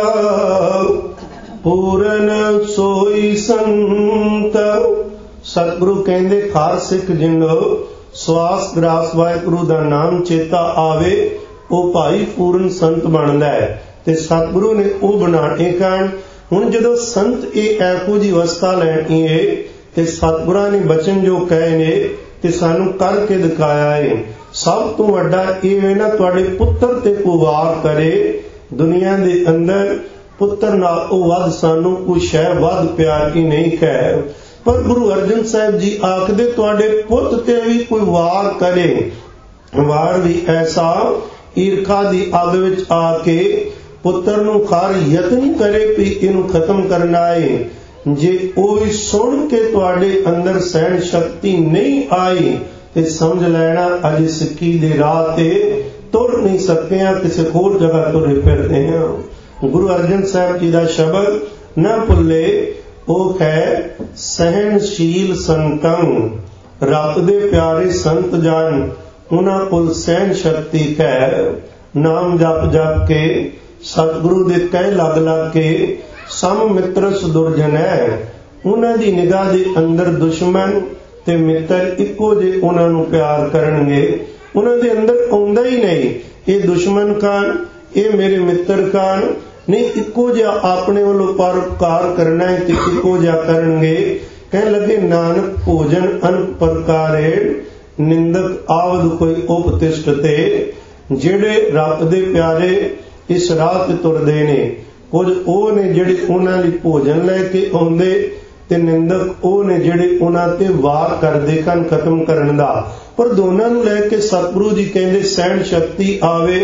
S1: ਪੂਰਨ ਸੋਈ ਸੰਤ। ਸਤਿਗੁਰੂ ਕਹਿੰਦੇ ਹਰ ਸਿੱਖ ਜਿਹਨੂੰ ਸਵਾਸ ਗ੍ਰਾਸ ਵਾਹਿਗੁਰੂ ਦਾ ਨਾਮ ਚੇਤਾ ਆਵੇ, ਉਹ ਭਾਈ ਪੂਰਨ ਸੰਤ ਬਣਦਾ ਹੈ। ਤੇ ਸਤਿਗੁਰੂ ਨੇ ਉਹ ਬਣਾਏ ਕਾਰਨ ਹੁਣ ਜਦੋਂ ਸੰਤ ਇਹ ਇਹੋ ਜਿਹੀ ਅਵਸਥਾ ਲੈਣੀ ਹੈ ਤੇ ਸਤਿਗੁਰਾਂ ਨੇ ਬਚਨ ਜੋ ਕਹੇ ਨੇ ਤੇ ਸਾਨੂੰ ਕਰਕੇ ਦਿਖਾਇਆ ਹੈ। ਸਭ ਤੋਂ ਵੱਡਾ ਇਹ ਹੈ ਨਾ, ਤੁਹਾਡੇ ਪੁੱਤਰ ਤੇ ਕੋਈ ਵਾਰ ਕਰੇ ਦੁਨੀਆ ਦੇ ਅੰਦਰ, ਪੁੱਤਰ ਨਾਲ ਉਹ ਵੱਧ ਸਾਨੂੰ ਕੋਈ ਸ਼ੈ ਵੱਧ ਪਿਆਰੀ ਨਹੀਂ ਹੈ। ਪਰ ਗੁਰੂ ਅਰਜਨ ਸਾਹਿਬ ਜੀ ਆਖਦੇ ਤੁਹਾਡੇ ਪੁੱਤ ਤੇ ਵੀ ਕੋਈ ਵਾਰ ਕਰੇ, ਵਾਰ ਵੀ ਐਸਾ ਈਰਖਾ ਦੀ ਅੱਗ ਵਿੱਚ ਆ ਕੇ ਪੁੱਤਰ ਨੂੰ ਖਾਰ ਯਤਨ ਕਰੇ ਵੀ ਇਹਨੂੰ ਖਤਮ ਕਰਨਾ ਹੈ। ਜੇ ਉਹ ਵੀ ਸੁਣ ਕੇ ਤੁਹਾਡੇ ਅੰਦਰ ਸਹਿਣ ਸ਼ਕਤੀ ਨਹੀਂ ਆਈ ਤੇ ਸਮਝ ਲੈਣਾ ਅਜੇ ਸਿੱਖੀ ਦੇ ਰਾਹ ਤੇ ਤੁਰ ਨਹੀਂ ਸਕਦੇ ਹਾਂ, ਕਿਸੇ ਹੋਰ ਜਗ੍ਹਾ ਤੁਰੇ ਫਿਰਦੇ ਹਾਂ। ਗੁਰੂ ਅਰਜਨ ਸਾਹਿਬ ਜੀ ਦਾ ਸ਼ਬਦ ਨਾ ਭੁੱਲੇ, ਉਹ ਹੈ ਸਹਿਣਸ਼ੀਲ ਸੰਤੰ। ਰੱਬ ਦੇ ਪਿਆਰੇ ਸੰਤ ਜਨ, ਉਹਨਾਂ ਕੋਲ ਸਹਿਣ ਸ਼ਕਤੀ ਹੈ। ਨਾਮ ਜਪ ਜਪ ਕੇ, ਸਤਿਗੁਰੂ ਦੇ ਕਹਿ ਲੱਗ ਲੱਗ ਕੇ, ਸਮ ਮਿੱਤਰ ਸੁਦੁਰਜਨ ਹੈ। ਉਹਨਾਂ ਦੀ ਨਿਗਾਹ ਦੇ ਅੰਦਰ ਦੁਸ਼ਮਣ ਤੇ ਮਿੱਤਰ ਇੱਕੋ ਜਿਹੇ ਉਹਨਾਂ ਨੂੰ ਪਿਆਰ ਕਰਨਗੇ। ਉਹਨਾਂ ਦੇ ਅੰਦਰ ਆਉਂਦਾ ਹੀ ਨਹੀਂ ਇਹ ਦੁਸ਼ਮਣ ਕਾਨ, ਇਹ ਮੇਰੇ ਮਿੱਤਰ ਕਾਨ ਨਹੀਂ, ਇੱਕੋ ਜਿਹਾ ਆਪਣੇ ਵੱਲੋਂ ਪਰਉਪਕਾਰ ਕਰਨਾ ਹੈ ਤੇ ਇੱਕੋ ਜਿਹਾ ਕਰਨਗੇ। ਕਹਿਣ ਲੱਗੇ ਨਾਨਕ ਭੋਜਨ ਅਨੇਕ ਪ੍ਰਕਾਰੇ, ਨਿੰਦਕ ਆਵਦ ਕੋਈ ਉਪਤਿਸ਼ਟ ਤੇ। ਜਿਹੜੇ ਰੱਬ ਦੇ ਪਿਆਰੇ ਇਸ ਰਾਹ ਤੇ ਤੁਰਦੇ ਨੇ, ਕੁਝ ਉਹ ਨੇ ਜਿਹੜੇ ਉਹਨਾਂ ਲਈ ਭੋਜਨ ਲੈ ਕੇ ਆਉਂਦੇ ਤੇ ਨਿੰਦਕ ਉਹ ਨੇ ਜਿਹੜੇ ਉਹਨਾਂ ਤੇ ਵਾਰ ਕਰਦੇ ਹਨ ਖਤਮ ਕਰਨ ਦਾ। ਪਰ ਦੋਨਾਂ ਨੂੰ ਲੈ ਕੇ ਸਤਿਗੁਰੂ ਜੀ ਕਹਿੰਦੇ ਸਹਿਣ ਸ਼ਕਤੀ ਆਵੇ।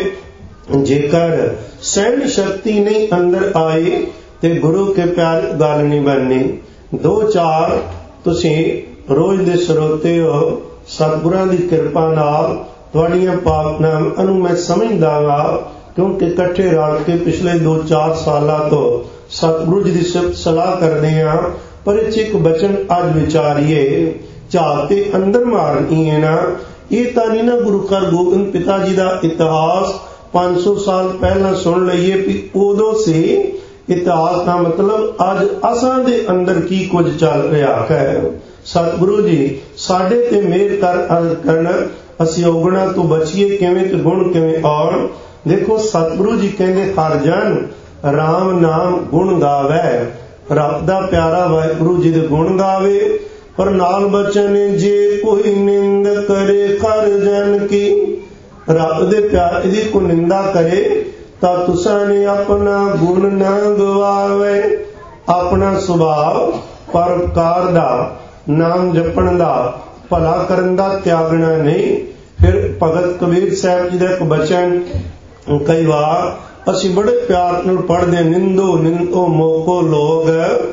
S1: ਜੇਕਰ ਸਹਿਣ ਸ਼ਕਤੀ ਨਹੀਂ ਅੰਦਰ ਆਈ ਤੇ ਗੁਰੂ ਕੇ ਪਿਆਰ ਗੱਲ ਨਹੀਂ ਬਣਨੀ। ਦੋ ਚਾਰ ਤੁਸੀਂ ਰੋਜ਼ ਦੇ ਸਰੋਤੇ ਹੋ, ਸਤਿਗੁਰਾਂ ਦੀ ਕਿਰਪਾ ਨਾਲ ਤੁਹਾਡੀਆਂ ਭਾਵਨਾਵਾਂ ਨੂੰ ਮੈਂ ਸਮਝਦਾ ਹਾਂ, ਕਿਉਂਕਿ ਇਕੱਠੇ ਰਲ ਕੇ ਪਿਛਲੇ ਦੋ ਚਾਰ ਸਾਲਾਂ ਤੋਂ ਸਤਿਗੁਰੂ ਜੀ ਦੀ ਸਿਫਤ ਸਲਾਹ ਕਰਦੇ ਹਾਂ। ਪਰ ਇਹ 'ਚ ਇੱਕ ਬਚਨ ਅੱਜ ਵਿਚਾਰੀਏ, ਝਾਕ ਤੇ ਅੰਦਰ ਮਾਰਨੀ ਹੈ ਨਾ। ਇਹ ਤਾਂ ਨਹੀਂ ਨਾ ਗੁਰੂ ਹਰਗੋਬਿੰਦ ਪਿਤਾ ਜੀ ਦਾ ਇਤਿਹਾਸ ਪੰਜ ਸੌ ਸਾਲ ਪਹਿਲਾਂ ਸੁਣ ਲਈਏ ਵੀ ਉਦੋਂ ਸੀ। ਇਤਿਹਾਸ ਦਾ ਮਤਲਬ ਅੱਜ ਅਸਾਂ ਦੇ ਅੰਦਰ ਕੀ ਕੁਝ ਚੱਲ ਰਿਹਾ ਹੈ। ਸਤਿਗੁਰੂ ਜੀ ਸਾਡੇ ਤੇ ਮਿਹਰ ਕਰਨ, ਅਸੀਂ ਔਗਣਾਂ ਤੋਂ ਬਚੀਏ ਕਿਵੇਂ ਤੇ ਗੁਣ ਕਿਵੇਂ ਆਉਣ। ਦੇਖੋ ਸਤਿਗੁਰੂ ਜੀ ਕਹਿੰਦੇ ਹਰ ਜਨ ਰਾਮ ਨਾਮ ਗੁਣ ਗਾਵੇ। ਰੱਬ ਦਾ ਪਿਆਰਾ ਵਾਹਿਗੁਰੂ ਜੀ ਦੇ ਗੁਣ ਗਾਵੇ। ਪਰ ਨਾਲ ਬਚਨ ਜੇ ਕੋਈ ਨਿੰਦ ਕਰੇ ਹਰ ਜਨ ਕੀ, ਰੱਬ ਦੇ ਪਿਆਰੇ ਦੀ ਕੋਈ ਨਿੰਦਾ ਕਰੇ ਤਾਂ ਤੁਸਾਂ ਨੇ ਆਪਣਾ ਗੁਣ ਨਾ ਗਵਾਵੇ। ਆਪਣਾ ਸੁਭਾਅ ਪਰਉਪਕਾਰ ਦਾ, ਨਾਮ ਜਪਣ ਦਾ, ਭਲਾ ਕਰਨ ਦਾ ਤਿਆਗਣਾ ਨਹੀਂ। ਫਿਰ ਭਗਤ ਕਬੀਰ ਸਾਹਿਬ ਜੀ ਦਾ ਇੱਕ ਬਚਨ ਕਈ ਵਾਰ ਅਸੀਂ ਬੜੇ ਪਿਆਰ ਨਾਲ ਪੜ੍ਹਦੇ, ਨਿੰਦੋ ਨਿੰਦੋ ਮੋਕੋ ਲੋਗ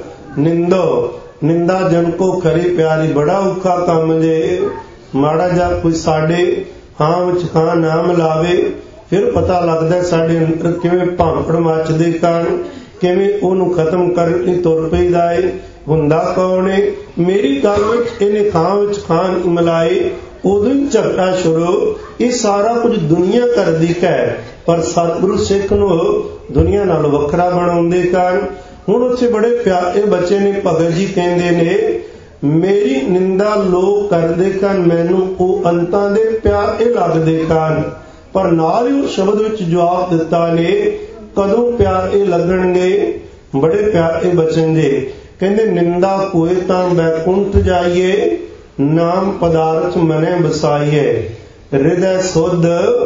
S1: ਨਿੰਦੋ, ਨਿੰਦਾ ਜਨ ਕੋ ਕਰੀ ਪਿਆਰੀ। ਬੜਾ ਔਖਾ ਕੰਮ ਜੇ। ਮਾੜਾ ਜਾ ਕੋਈ ਸਾਡੇ ਹਾਂ ਵਿੱਚ ਹਾਂ ਨਾਮ ਲਾਵੇ, ਫਿਰ ਪਤਾ ਲੱਗਦਾ ਸਾਡੇ ਅੰਦਰ ਕਿਵੇਂ ਭਾਂਪੜ ਮੱਚਦੇ ਕਾਰਨ, ਕਿਵੇਂ ਉਹਨੂੰ ਖਤਮ ਕਰਨ ਲਈ ਤੁਰ ਪਈਦਾ ਏ। ਹੁੰਦਾ ਕੌਣ ਏ? ਮੇਰੀ ਗੱਲ ਵਿੱਚ ਇਹਨੇ ਖਾਂ ਵਿੱਚ ਖਾਂ ਮਿਲਾਏ, ਉਦੋਂ ਹੀ ਝਗੜਾ ਸ਼ੁਰੂ। ਇਹ ਸਾਰਾ ਕੁਝ ਦੁਨੀਆ ਕਰਦੀ ਹੈ, ਪਰ ਸਤਿਗੁਰੂ ਸਿੱਖ ਨੂੰ ਦੁਨੀਆ ਨਾਲ ਵੱਖਰਾ ਬਣਾਉਂਦੇ ਕਾਰਨ ਹੁਣ ਉੱਥੇ ਬੜੇ ਪਿਆਰੇ ਬੱਚੇ ਨੇ। ਭਗਤ ਜੀ ਕਹਿੰਦੇ ਨੇ, ਮੇਰੀ ਨਿੰਦਾ ਲੋਕ ਕਰਦੇ ਕਾਰਨ ਮੈਨੂੰ ਉਹ ਅੰਤਾਂ ਦੇ ਪਿਆਰੇ ਲੱਗਦੇ ਕਾਰਨ। ਪਰ ਨਾਲ ਹੀ ਉਹ ਸ਼ਬਦ ਵਿੱਚ ਜਵਾਬ ਦਿੱਤਾ ਨੇ, ਕਦੋਂ ਪਿਆਰੇ ਲੱਗਣਗੇ? ਬੜੇ ਪਿਆਰੇ ਬਚਨ ਜੇ। ਕਹਿੰਦੇ, ਨਿੰਦਾ ਕੋਏ ਤਾਂ ਬੈਕੁੰਠ ਜਾਈਏ, ਨਾਮ ਪਦਾਰਥ ਮਨੇ ਬਸਾਈਏ। ਹਿਰਦੈ ਸੁਧ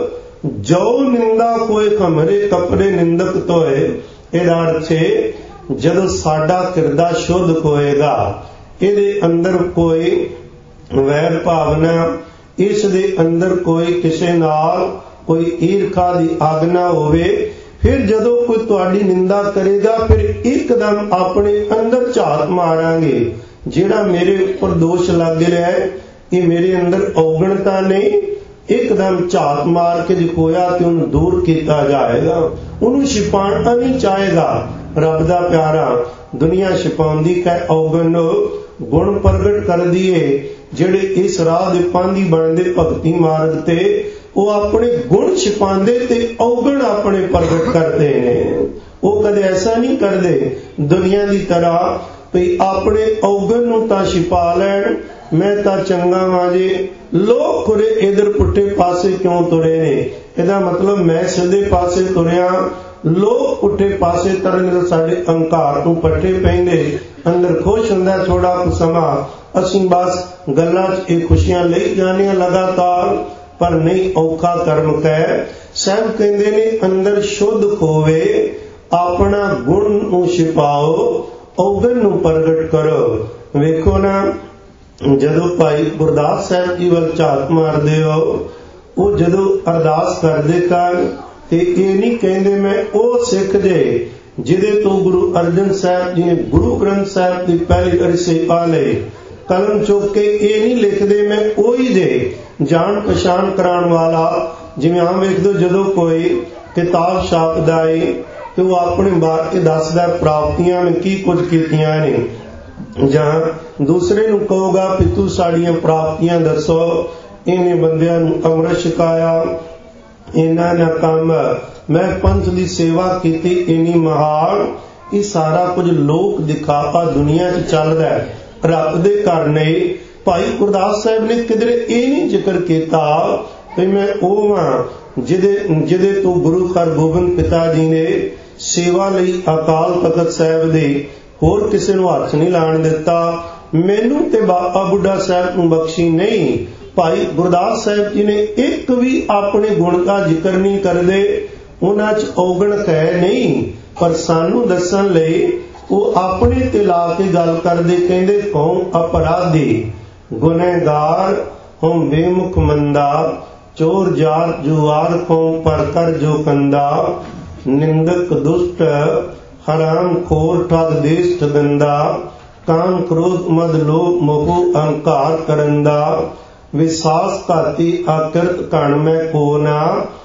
S1: ਜੋ ਨਿੰਦਾ ਕੋਏ ਕਮਰੇ ਕਪੜੇ ਨਿੰਦਕ ਤੋਏ। ਇਹਦਾ ਅਰਥ ਹੈ, ਜਦੋਂ ਸਾਡਾ ਹਿਰਦਾ ਸ਼ੁੱਧ ਹੋਏਗਾ, ਇਹਦੇ ਅੰਦਰ ਕੋਈ ਵੈਰ ਭਾਵਨਾ, ਇਸ ਦੇ ਅੰਦਰ ਕੋਈ ਕਿਸੇ ਨਾਲ ਕੋਈ ਈਰਖਾ ਦੀ ਅੱਗ ਨਾ ਹੋਵੇ, ਫਿਰ ਜਦੋਂ ਕੋਈ ਤੁਹਾਡੀ ਨਿੰਦਾ ਕਰੇਗਾ, ਫਿਰ ਇੱਕਦਮ ਆਪਣੇ ਅੰਦਰ ਝਾਤ ਮਾਰਾਂਗੇ, ਜਿਹੜਾ ਮੇਰੇ ਉੱਪਰ ਦੋਸ਼ ਲੱਗ ਰਿਹਾ ਹੈ, ਇਹ ਮੇਰੇ ਅੰਦਰ ਔਗਣ ਤਾਂ ਨਹੀਂ। ਇੱਕਦਮ ਝਾਤ ਮਾਰ ਕੇ ਜੇ ਹੋਇਆ ਤੇ ਉਹਨੂੰ ਦੂਰ ਕੀਤਾ ਜਾਏਗਾ, ਉਹਨੂੰ ਛਿਪਾਉਣਾ ਨਹੀਂ ਚਾਹੇਗਾ। ਰੱਬ ਦਾ ਪਿਆਰਾ ਦੁਨੀਆ ਛਿਪਾਉਂਦੀ ਹੈ ਔਗਣ, ਗੁਣ ਪ੍ਰਗਟ ਕਰਦੀ ਏ। ਜਿਹੜੇ ਇਸ ਰਾਹ ਦੇ ਪਾਂਧੀ ਬਣਦੇ ਭਗਤੀ ਮਾਰਗ ਤੇ, ਉਹ ਆਪਣੇ ਗੁਣ ਛਿਪਾਉਂਦੇ ਤੇ ਔਗਣ ਆਪਣੇ ਪ੍ਰਗਟ ਕਰਦੇ ਨੇ। ਉਹ ਕਦੇ ਐਸਾ ਨਹੀਂ ਕਰਦੇ ਦੁਨੀਆ ਦੀ ਤਰ੍ਹਾਂ ਵੀ ਆਪਣੇ ਔਗਣ ਨੂੰ ਤਾਂ ਛਿਪਾ ਲੈਣ, ਮੈਂ ਤਾਂ ਚੰਗਾ ਵਾਂ ਜੇ, ਲੋਕ ਖੁਰੇ ਇਧਰ ਪੁੱਠੇ ਪਾਸੇ ਕਿਉਂ ਤੁਰੇ ਨੇ। ਇਹਦਾ ਮਤਲਬ ਮੈਂ ਸਿੱਧੇ ਪਾਸੇ ਤੁਰਿਆ, ਲੋਕ ਪੁੱਠੇ ਪਾਸੇ ਤੁਰਨ, ਸਾਡੇ ਅਹੰਕਾਰ ਨੂੰ ਪੱਠੇ ਪੈਂਦੇ। ਅੰਦਰ ਖੁਸ਼ ਹੁੰਦਾ ਥੋੜਾ ਕੁ ਸਮਾਂ, ਅਸੀਂ ਬਸ ਗੱਲਾਂ 'ਚ ਇਹ ਖੁਸ਼ੀਆਂ ਲਈ ਜਾਂਦੀਆਂ ਲਗਾਤਾਰ, ਪਰ ਨਹੀਂ ਔਖਾ ਕਰਮ ਕਹਿ। ਸਾਹਿਬ ਕਹਿੰਦੇ ਨੇ, ਅੰਦਰ ਸ਼ੁੱਧ ਹੋਵੇ, ਆਪਣਾ ਗੁਣ ਨੂੰ ਛਿਪਾਓ, ਔਗਣ ਨੂੰ ਪ੍ਰਗਟ ਕਰੋ। ਵੇਖੋ ਨਾ, ਜਦੋਂ ਭਾਈ ਗੁਰਦਾਸ ਸਾਹਿਬ ਜੀ ਵੱਲ ਝਾਤ ਮਾਰਦੇ ਹੋ, ਉਹ ਜਦੋਂ ਅਰਦਾਸ ਕਰਦੇ ਕਾਰਨ ਤੇ ਇਹ ਨਹੀਂ ਕਹਿੰਦੇ ਮੈਂ ਉਹ ਸਿੱਖ ਜੇ ਜਿਹਦੇ ਤੋਂ ਗੁਰੂ ਅਰਜਨ ਸਾਹਿਬ ਜੀ ਨੇ ਗੁਰੂ ਗ੍ਰੰਥ ਸਾਹਿਬ ਦੀ ਪਹਿਲੀ ਵਾਰੀ ਸੇਵਾ ਲਈ। ਕਲਮ ਚੁੱਕ ਕੇ ਇਹ ਨਹੀਂ ਲਿਖਦੇ ਮੈਂ ਉਹੀ ਜੇ, ਜਾਣ ਪਛਾਣ ਕਰਾਉਣ ਵਾਲਾ। ਜਿਵੇਂ ਆਮ ਵੇਖਦੇ, ਜਦੋਂ ਕੋਈ ਕਿਤਾਬ ਛਾਪਦਾ ਏ ਤੇ ਉਹ ਆਪਣੇ ਬਾਰੇ ਦੱਸਦਾ ਪ੍ਰਾਪਤੀਆਂ ਨੇ, ਕੀ ਕੁਝ ਕੀਤੀਆਂ ਨੇ, ਜਾਂ ਦੂਸਰੇ ਨੂੰ ਕਹੂਗਾ ਕਿ ਤੂੰ ਸਾਡੀਆਂ ਪ੍ਰਾਪਤੀਆਂ ਦੱਸੋ, ਇਹਨੇ ਬੰਦਿਆਂ ਨੂੰ ਅੰਮ੍ਰਿਤ ਛਕਾਇਆ, ਇਹਨਾਂ ਦਾ ਕੰਮ, ਮੈਂ ਪੰਥ ਦੀ ਸੇਵਾ ਕੀਤੀ ਇੰਨੀ ਮਹਾਨ। ਇਹ ਸਾਰਾ ਕੁਝ ਲੋਕ ਦਿਖਾਵਾ ਦੁਨੀਆ 'ਚ ਚੱਲਦਾ ਹੈ, ਰੱਬ ਦੇ ਘਰ ਨਹੀਂ। ਭਾਈ ਗੁਰਦਾਸ ਸਾਹਿਬ ਨੇ ਕਿਧਰੇ ਇਹ ਨਹੀਂ ਜ਼ਿਕਰ ਕੀਤਾ ਕਿ ਮੈਂ ਉਹ ਹਾਂ ਜਿਹਦੇ ਜਿਹਦੇ ਤੋਂ ਗੁਰੂ ਹਰਗੋਬਿੰਦ ਪਿਤਾ ਜੀ ਨੇ ਸੇਵਾ ਲਈ ਅਕਾਲ ਤਖਤ ਸਾਹਿਬ ਦੇ ਹੋਰ ਕਿਸੇ ਨੂੰ ਹੱਥ ਨਹੀਂ ਲਾਣ ਦਿੱਤਾ, ਮੈਨੂੰ ਤੇ ਬਾਬਾ ਬੁੱਢਾ ਸਾਹਿਬ ਨੂੰ ਬਖਸ਼ੀ ਨਹੀਂ। ਭਾਈ ਗੁਰਦਾਸ ਸਾਹਿਬ ਜੀ ਨੇ ਇੱਕ ਵੀ ਆਪਣੇ ਗੁਣ ਦਾ ਜ਼ਿਕਰ ਨਹੀਂ ਕਰਦੇ, ਉਹਨਾਂ 'ਚ ਔਗਣ ਕਹਿ ਨਹੀਂ, ਪਰ ਸਾਨੂੰ ਦੱਸਣ ਲਈ ਉਹ ਆਪਣੇ ਤੇ ਲਾ ਕੇ ਗੱਲ ਕਰਦੇ। ਕਹਿੰਦੇ, ਕੌਣ ਅਪਰਾਧੀ ਗੁਨਹਗਾਰ ਹੋਂ ਬੇਮੁਖ ਮੰਦਾ, ਚੋਰ ਜਾਰ ਜੁਆਰ ਹੋਂ ਪਰ ਕਰ ਜੋ ਕੰਦਾ, ਨਿੰਦਕ ਦੁਸ਼ਟ ਹਰਾਮ ਖੋਰ ਠੱਗ ਦੇਸ਼ ਠਗੰਦਾ, ਕਾਮ ਕ੍ਰੋਧ ਮਦ ਲੋਭ ਮੋਹ ਅਹੰਕਾਰ ਕਰੰਦਾ, ਵਿਸਾਸ ਘਾਤੀ ਆਕਰਤ ਕਣ ਮੈਂ ਕੋ ਨਾ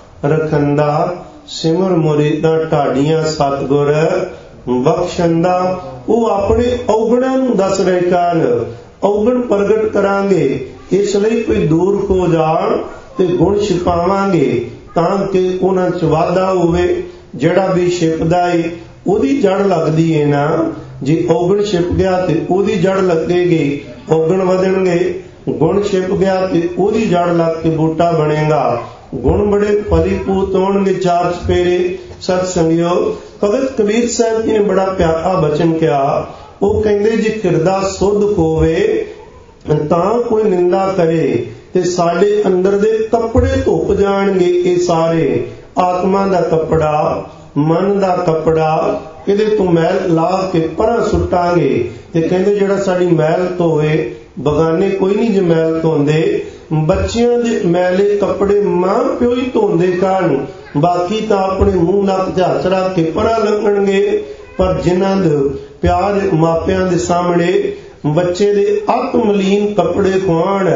S1: ਰਖੰਦਾ, ਸਿਮਰ ਮੁਰੀਦਾਂ ਢਾਡੀਆਂ ਸਤਿਗੁਰ ਬਖਸ਼ੰਦਾ। ਉਹ ਆਪਣੇ ਔਗਣਾਂ ਨੂੰ ਦੱਸ ਰਹੇ ਕਾਰਨ ਔਗਣ ਪ੍ਰਗਟ ਕਰਾਂਗੇ, ਇਸ ਲਈ ਕੋਈ ਦੂਰ ਹੋ ਜਾਣ ਤੇ ਗੁਣ ਛਿਪਾਵਾਂਗੇ ਤਾਂ ਕਿ ਉਹਨਾਂ 'ਚ ਵਾਧਾ ਹੋਵੇ। ਜਿਹੜਾ ਵੀ ਛਿਪਦਾ ਏ ਉਹਦੀ ਜੜ ਲੱਗਦੀ ਏ ਨਾ, ਜੇ ਔਗਣ ਛਿਪ ਗਿਆ ਤੇ ਉਹਦੀ ਜੜ ਲੱਗੇਗੀ, ਔਗਣ ਵਧਣਗੇ। ਗੁਣ ਛਿਪ ਗਿਆ ਤੇ ਉਹਦੀ ਜੜ ਲੱਗ ਕੇ ਬੂਟਾ ਬਣੇਗਾ। ਗੁਣ ਬੜੇ ਫਲੀਭੂਤ ਹੋਣਗੇ, ਚਾਰ ਚਪੇਰੇ ਸਤ ਸੰਗਿਓ। ਭਗਤ ਕਬੀਰ ਸਾਹਿਬ ਜੀ ਨੇ ਬੜਾ ਪਿਆਰਾ ਬਚਨ ਕਿਹਾ। ਉਹ ਕਹਿੰਦੇ, ਜੇ ਹਿਰਦਾ ਸੁੱਧ ਹੋਵੇ ਤਾਂ ਕੋਈ ਨਿੰਦਾ ਕਰੇ ਤੇ ਸਾਡੇ ਅੰਦਰ ਦੇ ਕੱਪੜੇ ਧੁੱਪ ਜਾਣਗੇ। ਇਹ ਸਾਰੇ ਆਤਮਾ ਦਾ ਕੱਪੜਾ, ਮਨ ਦਾ ਕੱਪੜਾ, ਇਹਦੇ ਤੋਂ ਮੈਲ ਲਾ ਕੇ ਪਰਾਂ ਸੁੱਟਾਂਗੇ। ਤੇ ਕਹਿੰਦੇ ਜਿਹੜਾ ਸਾਡੀ ਮੈਲ ਧੋਵੇ, ਬਗਾਨੇ ਕੋਈ ਨਹੀਂ ਜੇ ਮੈਲ ਧੋਂਦੇ, ਬੱਚਿਆਂ ਦੇ ਮੈਲੇ ਕੱਪੜੇ ਮਾਂ ਪਿਓ ਹੀ ਧੋਂਦੇ ਕਾਹਨੂੰ, ਬਾਕੀ ਤਾਂ ਆਪਣੇ ਮੂੰਹ ਨੱਕ ਤੇ ਹੱਥ ਰੱਖ ਕੇ ਪਰਾਂ ਲੰਘਣਗੇ। ਪਰ ਜਿਨ੍ਹਾਂ ਦੇ ਪਿਆਰ ਮਾਪਿਆਂ ਦੇ ਸਾਹਮਣੇ ਬੱਚੇ ਦੇ ਆਤਮਲੀਨ ਕੱਪੜੇ ਖੁਆਣ,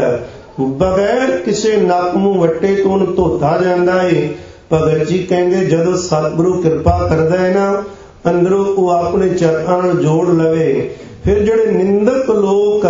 S1: ਬਗੈਰ ਕਿਸੇ ਨੱਕ ਮੂੰਹ ਵੱਟੇ ਤੋਂ ਉਹਨੂੰ ਧੋਤਾ ਜਾਂਦਾ ਏ। ਭਗਤ ਜੀ ਕਹਿੰਦੇ ਜਦੋਂ ਸਤਿਗੁਰੂ ਕਿਰਪਾ ਕਰਦਾ ਹੈ ਨਾ, ਅੰਦਰੋਂ ਉਹ ਆਪਣੇ ਚਰਨਾਂ ਨਾਲ ਜੋੜ ਲਵੇ। ਫਿਰ ਜਿਹੜੇ ਨਿੰਦਕ ਲੋਕ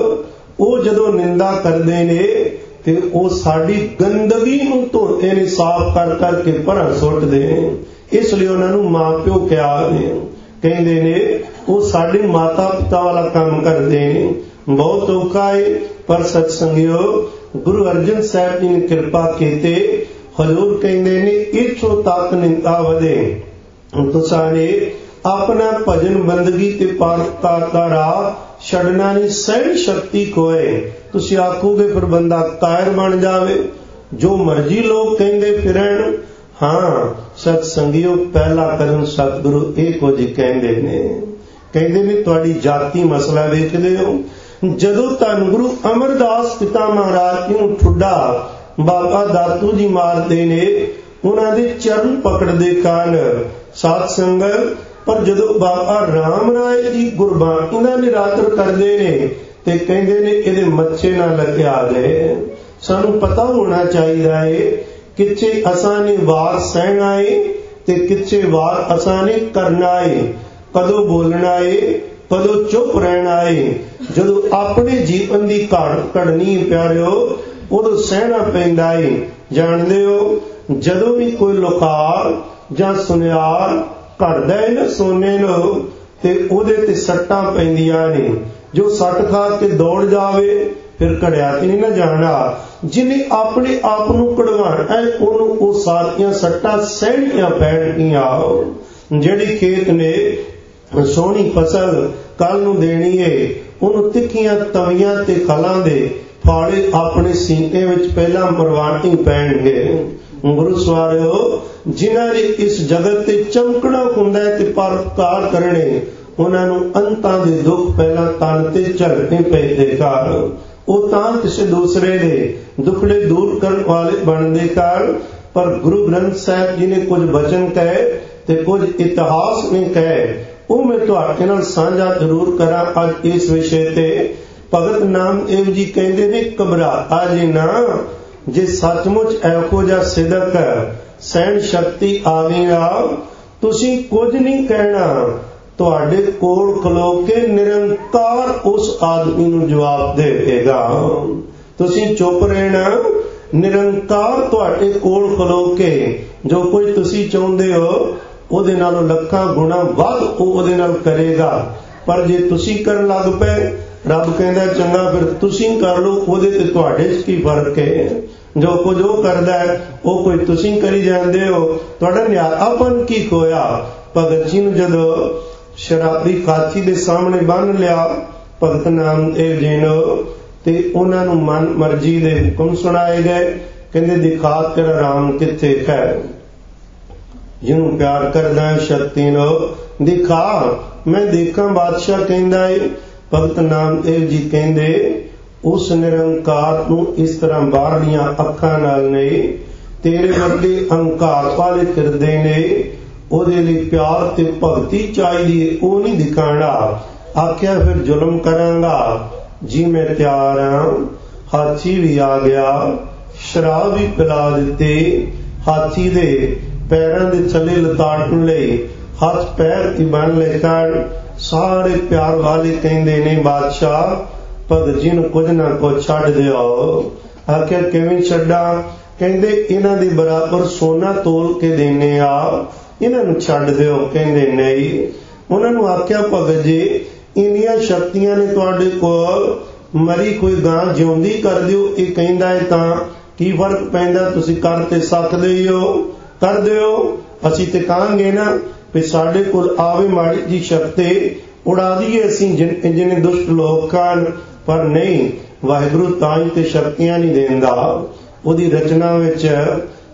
S1: ਉਹ ਜਦੋਂ ਨਿੰਦਾ ਕਰਦੇ ਨੇ ਤੇ ਉਹ ਸਾਡੀ ਗੰਦਗੀ ਨੂੰ ਧੋਤੇ ਨੇ, ਸਾਫ਼ ਕਰ ਕਰਕੇ ਪਰਾਂ ਸੁੱਟਦੇ ਨੇ। ਇਸ ਲਈ ਉਹਨਾਂ ਨੂੰ ਮਾਂ ਪਿਓ ਕਿਹਾ ਨੇ, ਕਹਿੰਦੇ ਨੇ ਉਹ ਸਾਡੇ ਮਾਤਾ ਪਿਤਾ ਵਾਲਾ ਕੰਮ ਕਰਦੇ ਨੇ। ਬਹੁਤ ਔਖਾ ਏ, ਪਰ ਸਤ ਸੰਗਿਓ ਗੁਰੂ ਅਰਜਨ ਸਾਹਿਬ ਜੀ ਨੇ ਕਿਰਪਾ ਕੀਤੇ। ਹਜ਼ੂਰ ਕਹਿੰਦੇ ਨੇ ਇੱਥੋਂ ਤੱਕ ਨਿੰਦਾ ਵਧੇ, ਤੁਸਾਂ ਨੇ ਆਪਣਾ ਭਜਨ ਬੰਦਗੀ ਤੇ ਪਰਕਾਰ ਦਾ ਰਾਹ ਛੱਡਣਾ ਨਹੀਂ, ਸਹਿਣ ਸ਼ਕਤੀ ਕੋਏ। ਤੁਸੀਂ ਆਖੋਗੇ ਫਿਰ ਬੰਦਾ ਕਾਇਰ ਬਣ ਜਾਵੇ, ਜੋ ਮਰਜ਼ੀ ਲੋਕ ਕਹਿੰਦੇ ਫਿਰਨ। ਹਾਂ ਸਤ ਸੰਗਿਓ ਪਹਿਲਾ ਕਦਮ ਸਤਿਗੁਰੂ ਇਹ ਕੁਝ ਕਹਿੰਦੇ ਨੇ, ਕਹਿੰਦੇ ਨੇ ਤੁਹਾਡੀ ਜਾਤੀ ਮਸਲਾ ਵੇਖਦੇ ਹੋ। ਜਦੋਂ ਧੰਨ ਗੁਰੂ ਅਮਰਦਾਸ ਪਿਤਾ ਮਹਾਰਾਜ ਜੀ ਨੂੰ ਠੁੱਡਾ ਬਾਬਾ ਦਾਤੂ ਜੀ ਮਾਰਦੇ ਨੇ, ਉਹਨਾਂ ਦੇ ਚਰਨ ਪਕੜਦੇ ਕਾਨ ਸਾਧ ਸੰਗਤ। ਪਰ ਜਦੋਂ ਬਾਬਾ ਰਾਮ ਰਾਏ ਜੀ ਗੁਰਬਾਣੀ ਦਾ ਨਿਰਾਦਰ ਕਰਦੇ ਨੇ ਤੇ ਕਹਿੰਦੇ ਨੇ ਇਹਦੇ ਮੱਛੇ ਨਾ ਲੱਗਿਆ ਗਏ। ਸਾਨੂੰ ਪਤਾ ਹੋਣਾ ਚਾਹੀਦਾ ਏ ਕਿੱਥੇ ਅਸਾਂ ਨੇ ਵਾਰ ਸਹਿਣਾ ਏ ਤੇ ਕਿੱਥੇ ਵਾਰ ਅਸਾਂ ਨੇ ਕਰਨਾ ਏ, ਕਦੋਂ ਬੋਲਣਾ ਏ, ਕਦੋਂ ਚੁੱਪ ਰਹਿਣਾ ਏ। ਜਦੋਂ ਆਪਣੇ ਜੀਵਨ ਦੀ ਘਾੜ ਘੜਨੀ ਪਿਆਰਿਓ, ਉਦੋਂ ਸਹਿਣਾ ਪੈਂਦਾ ਏ। ਜਾਣਦੇ ਹੋ ਜਦੋਂ ਵੀ ਕੋਈ ਲੋਕਾਰ ਜਾਂ ਸੁਨਿਆਰ ਘੜਦਾ ਹੈ ਨਾ ਸੋਨੇ ਨੂੰ, ਤੇ ਉਹਦੇ ਤੇ ਸੱਟਾਂ ਪੈਂਦੀਆਂ ਨੇ। ਜੋ ਸੱਟ ਖਾ ਕੇ ਦੌੜ ਜਾਵੇ ਫਿਰ ਘੜਿਆ ਤੇ ਨਹੀਂ ਨਾ ਜਾਣਾ। ਜਿਹਨੇ ਆਪਣੇ ਆਪ ਨੂੰ ਕਢਵਾਉਣਾ ਉਹਨੂੰ ਉਹ ਸਾਰੀਆਂ ਸੱਟਾਂ ਸਹਿਣੀਆਂ ਪੈਣਗੀਆਂ। ਜਿਹੜੀ ਖੇਤ ਨੇ ਸੋਹਣੀ ਫਸਲ ਕੱਲ ਨੂੰ ਦੇਣੀ ਏ, ਉਹਨੂੰ ਤਿੱਖੀਆਂ ਤਵੀਆਂ ਤੇ ਖਲਾਂ ਦੇ ਫਾੜੇ ਆਪਣੇ ਸੀਨੇ ਵਿੱਚ ਪਹਿਲਾਂ ਮਰਵਾਣੇ ਪੈਣਗੇ। ਗੁਰੂ ਸਵਾਰਿਓ ਜਿਨ੍ਹਾਂ ਨੇ ਇਸ ਜਗਤ ਤੇ ਚਮਕਣਾ ਹੁੰਦਾ ਤੇ ਪਰਕਾਰ ਕਰਨੇ, ਉਹਨਾਂ ਨੂੰ ਅੰਤਾਂ ਦੇ ਦੁੱਖ ਪਹਿਲਾਂ ਤਨ ਤੇ ਝੱਲਣੇ ਪੈਂਦੇ ਕਾਰਨ। ਉਹ ਤਾਂ ਕਿਸੇ ਦੂਸਰੇ ਦੇ ਦੁੱਖੜੇ ਦੂਰ ਕਰਨ ਵਾਲੇ ਬਣਦੇ ਕਾਰਨ। ਪਰ ਗੁਰੂ ਗ੍ਰੰਥ ਸਾਹਿਬ ਜੀ ਨੇ ਕੁਝ ਬਚਨ ਕਹੇ ਤੇ ਕੁਝ ਇਤਿਹਾਸ ਨੇ ਕਹੇ, ਉਹ ਮੈਂ ਤੁਹਾਡੇ ਨਾਲ ਸਾਂਝਾ ਜ਼ਰੂਰ ਕਰਾਂ ਅੱਜ ਇਸ ਵਿਸ਼ੇ ਤੇ। ਭਗਤ ਨਾਮਦੇਵ ਜੀ ਕਹਿੰਦੇ ਨੇ ਘਬਰਾਤਾ ਜੇ ਨਾ, ਜੇ ਸੱਚਮੁੱਚ ਇਹੋ ਜਿਹਾ ਸਿਦਕ ਸਹਿਣ ਸ਼ਕਤੀ ਆ ਗਈ ਆ, ਤੁਸੀਂ ਕੁਝ ਨਹੀਂ ਕਹਿਣਾ, ਤੁਹਾਡੇ ਕੋਲ ਖਲੋ ਕੇ ਨਿਰੰਕਾਰ ਉਸ ਆਦਮੀ ਨੂੰ ਜਵਾਬ ਦੇਵੇਗਾ। ਤੁਸੀਂ ਚੁੱਪ ਰਹਿਣਾ, ਨਿਰੰਕਾਰ ਤੁਹਾਡੇ ਕੋਲ ਖਲੋ ਕੇ ਜੋ ਕੁਝ ਤੁਸੀਂ ਚਾਹੁੰਦੇ ਹੋ ਉਹਦੇ ਨਾਲੋਂ ਲੱਖਾਂ ਗੁਣਾ ਵੱਧ ਉਹ ਉਹਦੇ ਨਾਲ ਕਰੇਗਾ। ਪਰ ਜੇ ਤੁਸੀਂ ਕਰਨ ਲੱਗ ਪਏ, ਰੱਬ ਕਹਿੰਦਾ ਚੰਗਾ ਫਿਰ ਤੁਸੀਂ ਕਰ ਲਓ, ਉਹਦੇ ਤੇ ਤੁਹਾਡੇ 'ਚ ਕੀ ਫਰਕ ਹੈ। ਜੋ ਕੁਝ ਉਹ ਕਰਦਾ ਹੈ ਉਹ ਕੋਈ ਤੁਸੀਂ ਕਰੀ ਜਾਂਦੇ ਹੋ, ਤੁਹਾਡਾ ਨਿਆਪਨ ਕੀ ਖੋਇਆ। ਭਗਤ ਜੀ ਨੂੰ ਜਦੋਂ ਸ਼ਰਾਬੀ ਕਾਠੀ ਦੇ ਸਾਹਮਣੇ ਬੰਨ ਲਿਆ ਭਗਤ ਨਾਮਦੇਵ ਜੀ ਨੂੰ, ਤੇ ਉਹਨਾਂ ਨੂੰ ਮਨ ਮਰਜ਼ੀ ਦੇ ਹੁਕਮ ਸੁਣਾਏ ਗਏ। ਕਹਿੰਦੇ ਦਿਖਾ ਤੇਰਾ ਰਾਮ ਕਿੱਥੇ ਹੈ, ਜਿਹਨੂੰ ਪਿਆਰ ਕਰਦਾ ਸ਼ਕਤੀ ਨੂੰ ਦਿਖਾ, ਮੈਂ ਦੇਖਾਂ। ਬਾਦਸ਼ਾਹ ਕਹਿੰਦਾ ਏ। ਭਗਤ ਨਾਮਦੇਵ ਜੀ ਕਹਿੰਦੇ ਉਸ ਨਿਰੰਕਾਰ ਨੂੰ ਇਸ ਤਰ੍ਹਾਂ ਬਾਹਰਲੀਆਂ ਅੱਖਾਂ ਨਾਲ ਨਹੀਂ, ਤੇਰੇ ਵਰਗੇ ਅਹੰਕਾਰ ਵਾਲੇ ਫਿਰਦੇ ਨੇ, ਉਹਦੇ ਲਈ ਪਿਆਰ ਤੇ ਭਗਤੀ ਚਾਹੀਦੀ, ਉਹ ਨਹੀਂ ਦਿਖਾਣਾ। ਆਖਿਆ ਫਿਰ ਜ਼ੁਲਮ ਕਰਾਂਗਾ ਜੀ, ਮੈਂ ਤਿਆਰ ਹਾਂ। ਹਾਥੀ ਵੀ ਆ ਗਿਆ, ਸ਼ਰਾਬ ਵੀ ਪਿਲਾ ਦਿੱਤੀ, ਹਾਥੀ ਦੇ ਪੈਰਾਂ ਦੇ ਥੱਲੇ ਲਤਾੜਨ ਲਈ ਹੱਥ ਪੈਰ ਹੀ ਬੰਨ ਲੈ ਕਰ। ਸਾਰੇ ਪਿਆਰ ਵਾਲੇ ਕਹਿੰਦੇ ਨੇ ਬਾਦਸ਼ਾਹ ਭਗਤ ਜੀ ਨੂੰ ਕੁਝ ਨਾ ਕੁਝ ਛੱਡ ਦਿਓ। ਆਖਿਰ ਕਿਵੇਂ ਛੱਡਾਂ? ਕਹਿੰਦੇ ਇਹਨਾਂ ਦੇ ਬਰਾਬਰ ਸੋਨਾ ਤੋਲ ਕੇ ਦੇਣੇ ਆ, ਇਹਨਾਂ ਨੂੰ ਛੱਡ ਦਿਓ। ਕਹਿੰਦੇ ਨਹੀਂ। ਉਹਨਾਂ ਨੂੰ ਆਖਿਆ ਭਗਤ ਜੀ ਇੰਨੀਆਂ ਸ਼ਕਤੀਆਂ ਨੇ ਤੁਹਾਡੇ ਕੋਲ, ਮਰੀ ਕੋਈ ਗਾਂ ਜਿਉਂਦੀ ਕਰ ਦਿਓ। ਇਹ ਕਹਿੰਦਾ ਹੈ ਤਾਂ ਕੀ ਫਰਕ ਪੈਂਦਾ, ਤੁਸੀਂ ਕਰ ਤੇ ਸਕਦੇ ਹੀ ਹੋ, ਕਰ ਦਿਓ। ਅਸੀਂ ਤੇ ਕਹਾਂਗੇ ਨਾ ਵੀ ਸਾਡੇ ਕੋਲ ਆਵੇ ਮਾੜੀ ਜੀ ਸ਼ਕਤੀ ਉਡਾ ਦਈਏ ਅਸੀਂ ਜਿਹਨੇ ਦੁਸ਼ਟ ਲੋਕ ਹਨ। ਪਰ ਨਹੀਂ, ਵਾਹਿਗੁਰੂ ਤਾਂ ਹੀ ਤੇ ਸ਼ਕਤੀਆਂ ਨਹੀਂ ਦਿੰਦਾ। ਉਹਦੀ ਰਚਨਾ ਵਿੱਚ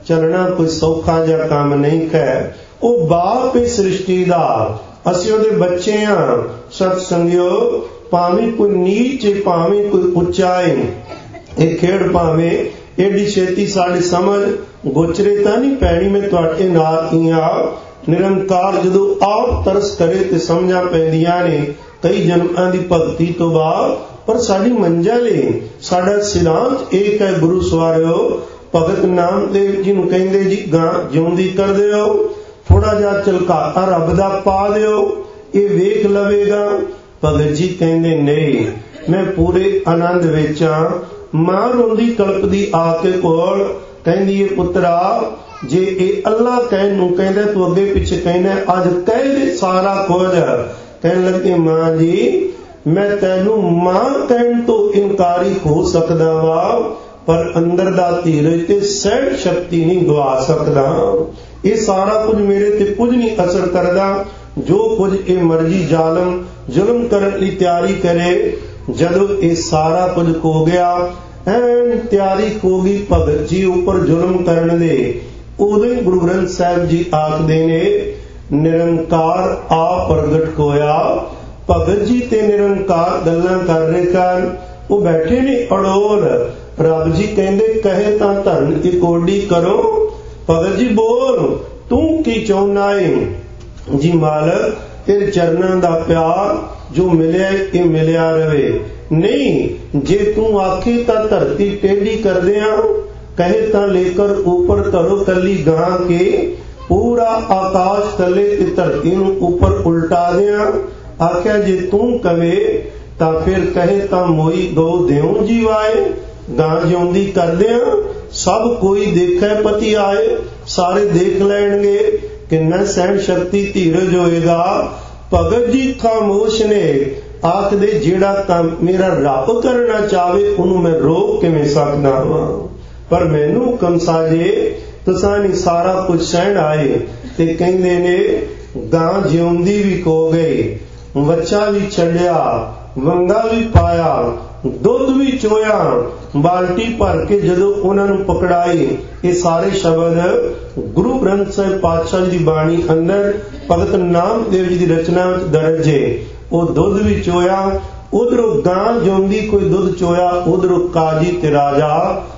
S1: चलना कोई सौखा जिहा काम नहीं है। वो बाप है सृष्टि का, असीं उहदे बच्चे हाँ। सतसंगियो, भावें कोई नीच है भावें कोई उच्चा है, ये खेड़ भावें एडी छेती साडी समझ गोचरे तां नहीं पैनी। मैं तुहाडे नाल ही आ। निरंकार जदों आप तरस करे ते समझां पैंदियां ने कई जन्मां दी भगती तो बाद, पर साडी मंजिल है, साडा सिद्धांत एक है। गुरु सवारियो, भगत नामदेव जी नूं कहिंदे जी गां जिउंदी कर दिओ, थोड़ा जिहा झलकाता रब दा पा दिओ, ये वेख लवेगा। भगत जी कहिंदे नहीं, मैं पूरे आनंद विच आ। मां रोंदी कलपदी आके कोल कहंदी है, पुत्रा जे ए अल्लाह कहन नूं कहंदा तू अगे पिछे कहना अज कह दे सारा कुछ। कहन लगे, मां जी मैं तैनू मां कहन तो इनकारी हो सकदा वा, पर अंदर दा धीरज ते सहन शक्ति नहीं गवा सकदा। ये सारा कुछ मेरे ते कुछ नहीं असर करदा। जो कुछ ये मर्जी जालम जुल्म करने की तैयारी करे, जदों ये सारा कुछ हो गया, एन तैयारी हो गई भगत जी ऊपर जुल्म करने दे, उदों गुरु ग्रंथ साहिब जी आखदे ने निरंकार आ प्रगट होया। भगत जी ते निरंकार गल्लां कर रहे हैं, वो बैठे ने अड़ोल। रब जी कहंदे कहे तां धन इकोडी करो। भगत जी बोल तू की चाहुंदा है? जी मालक तेरे चरणां दा प्यार जो मिलिया ये मिलिया रहे। नहीं जे तू आखी तां धरती टेढ़ी कर दियां, कहे तां लेकर ऊपर धरो कली गां के, पूरा आकाश थले ते धरती नूं ऊपर उल्टा दियां। आख्या जे तू कवे तां फिर कहे तां मोई गौ देऊं जीवाए, गां जिउंदी कर दियां। सब कोई देखे पति आए, सारे देख लैणगे किन्ना सहन शक्ति धीरज होएगा। भगत जी खामोश ने आखदे जेड़ा काम मेरा रब करना चाहे उन्हों मैं रोक किवें सकदा वां, पर मैनू हुकम साजे तुसां नहीं सारा कुछ सहन आए। ते कहंदे ने गां जिउंदी भी हो गई, बच्चा भी छड़िया, वंगा भी पाया, दुध भी चोया, बाल्टी भर के जदों उन्हां नूं पकड़ाई। ये सारे शब्द गुरु ग्रंथ साहिब पातशाह जी की बाणी अंदर भगत नामदेव जी की रचना दर्ज है। वो दुध भी चोया, उधरों गां जिउंदी कोई दुध चोया, उधरों काजी ते राजा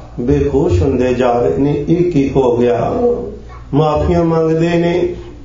S1: बेहोश हुंदे जा रहे ने। एक ही हो गया। माफियां मंगदे ने,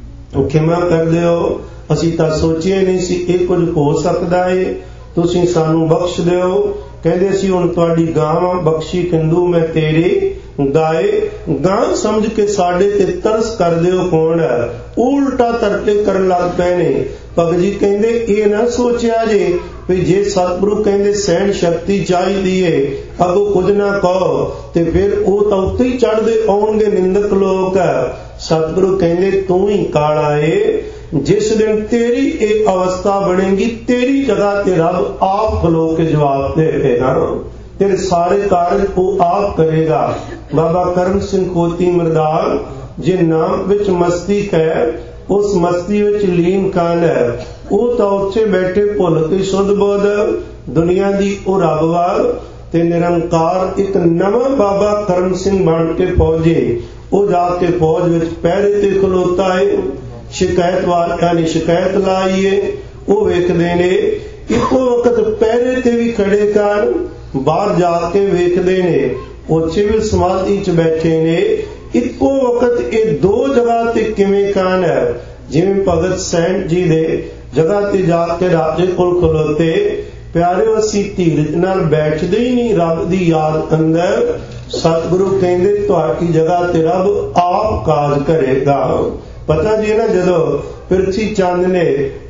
S1: खिमा कर दिओ, असीं तां सोचिया नहीं सी ये कुछ हो सकदा है, तुसीं सानू बख्श दिओ। कहंदे सी हुण तुहाडी गां बख्शी किंदू मैं तेरी गाए। गां समझ के साडे ते तरस कर दिओ कौन है, उल्टा तरते करन लग पए ने। भगत जी कहंदे ये ना सोचिया जे भी जे सतगुरु कहंदे सहन शक्ति चाहिदी है, अगों कुछ ना कहो ते फिर वो तां उत्ते ही चढ़दे आउणगे निंदक लोक। सतगुरु कहंदे तू ही काला है, जिस दिन तेरी एक अवस्था बनेगी तेरी जगह ते रब आप खलो के जवाब देगा। तेरे सारे कार्य वो आप करेगा। बाबा करम सिंह कोती मरदाल जे नाम विच मस्ती है, उस मस्ती विच लीन कान है। वो तो उत्थे बैठे भुल के शुद्ध बोध दुनिया दी ओ रब वाल ते निरंकार एक नवा बाबा करम सिंह बन के पहुंचे। वो जाके फौज विच पहरे ते खलोता है, शिकायत वालियां ने शिकायत लाई है। वो वेखदे ने इको वक्त पहरे ते भी खड़े कर, बाहर जाके वेखदे ने वो सिविल समाधि च बैठे ने। इको वक्त ये दो जगह ते किवें कान है, जिवें भगत सैन जी दे जगह ते जाके राजे कोल खलोते। प्यारे असीं धीरज नाल बैठदे ही नहीं रब दी याद अंदर। सतगुरु कहंदे तुहाडी जगह ते रब आप काज करेगा। पता जी ना जदों पिरथी चंद ने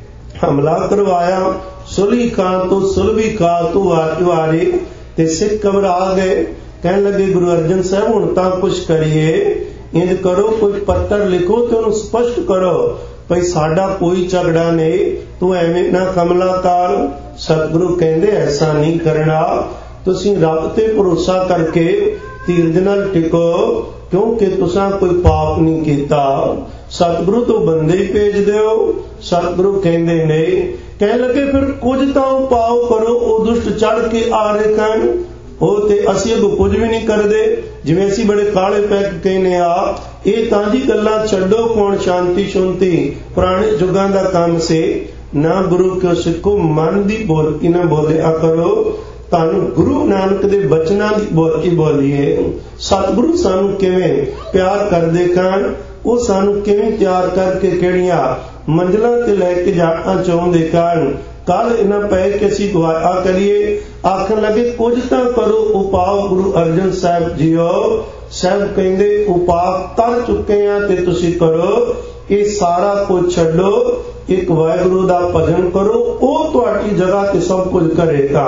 S1: हमला करवाया, सुलही खां तो सुलभी खां तो वारे ते सिख घबरा गए। कहने लगे गुरु अर्जन साहब हुण तां कुछ करिए, इंज करो कोई पत्र लिखो तो उन्हें स्पष्ट करो भाई साडा कोई झगड़ा नहीं, तू एवें ना कमला काल। सतगुरु कहंदे ऐसा नहीं करना, तुसीं रब ते भरोसा करके धीरज नाल टिको, क्योंकि तुसां कोई पाप नहीं कीता। सतगुरु तो बंदे ही भेज दिओ। सतगुरु कहंदे नहीं। कहने लगे फिर कुछ तो उपाय करो, वो दुष्ट चढ़ के आ रहे हैं, ਉਹ ਤੇ ਅਸੀਂ ਅੱਗੋਂ ਕੁਝ ਵੀ ਨਹੀਂ ਕਰਦੇ, ਜਿਵੇਂ ਅਸੀਂ ਬੜੇ ਕਾਲੇ ਪੈ ਕੇ ਕਹਿੰਦੇ ਆ ਇਹ ਤਾਂ ਜੀ ਗੱਲਾਂ ਛੱਡੋ, ਕੌਣ ਸ਼ਾਂਤੀ ਸ਼ੁੰਤੀ ਪੁਰਾਣੇ ਯੁੱਗਾਂ ਦਾ ਕੰਮ ਸੀ। ਨਾ ਗੁਰੂ ਕਿਉ ਸਿੱਖੋ ਮਨ ਦੀ ਬੋਲ ਕੀ ਨਾ ਬੋਲਿਆ ਕਰੋ, ਤੁਹਾਨੂੰ ਗੁਰੂ ਨਾਨਕ ਦੇ ਬਚਨਾਂ ਦੀ ਬੋਲ ਕੀ ਬੋਲੀਏ। ਸਤਿਗੁਰੂ ਸਾਨੂੰ ਕਿਵੇਂ ਪਿਆਰ ਕਰਦੇ ਕਣ, ਉਹ ਸਾਨੂੰ ਕਿਵੇਂ ਤਿਆਰ ਕਰਕੇ ਕਿਹੜੀਆਂ ਮੰਜ਼ਲਾਂ ਤੇ ਲੈ ਕੇ ਜਾਣਾ ਚਾਹੁੰਦੇ ਕਣ। ਕੱਲ ਇਹਨਾਂ ਪੈ ਕੇ ਅਸੀਂ ਦੁਆ ਕਰੀਏ, ਆਖਣ ਲੱਗੇ ਕੁਝ ਤਾਂ ਕਰੋ ਉਪਾਅ ਗੁਰੂ ਅਰਜਨ ਸਾਹਿਬ ਜੀਓ। ਸਾਹਿਬ ਕਹਿੰਦੇ ਉਪਾਅ ਕਰ ਚੁੱਕੇ ਆ ਤੇ ਤੁਸੀਂ ਕਰੋ, ਇਹ ਸਾਰਾ ਕੁਝ ਛੱਡੋ, ਇੱਕ ਵਾਹਿਗੁਰੂ ਦਾ ਭਜਨ ਕਰੋ, ਉਹ ਤੁਹਾਡੀ ਜਗ੍ਹਾ ਤੇ ਸਭ ਕੁਝ ਕਰੇਗਾ।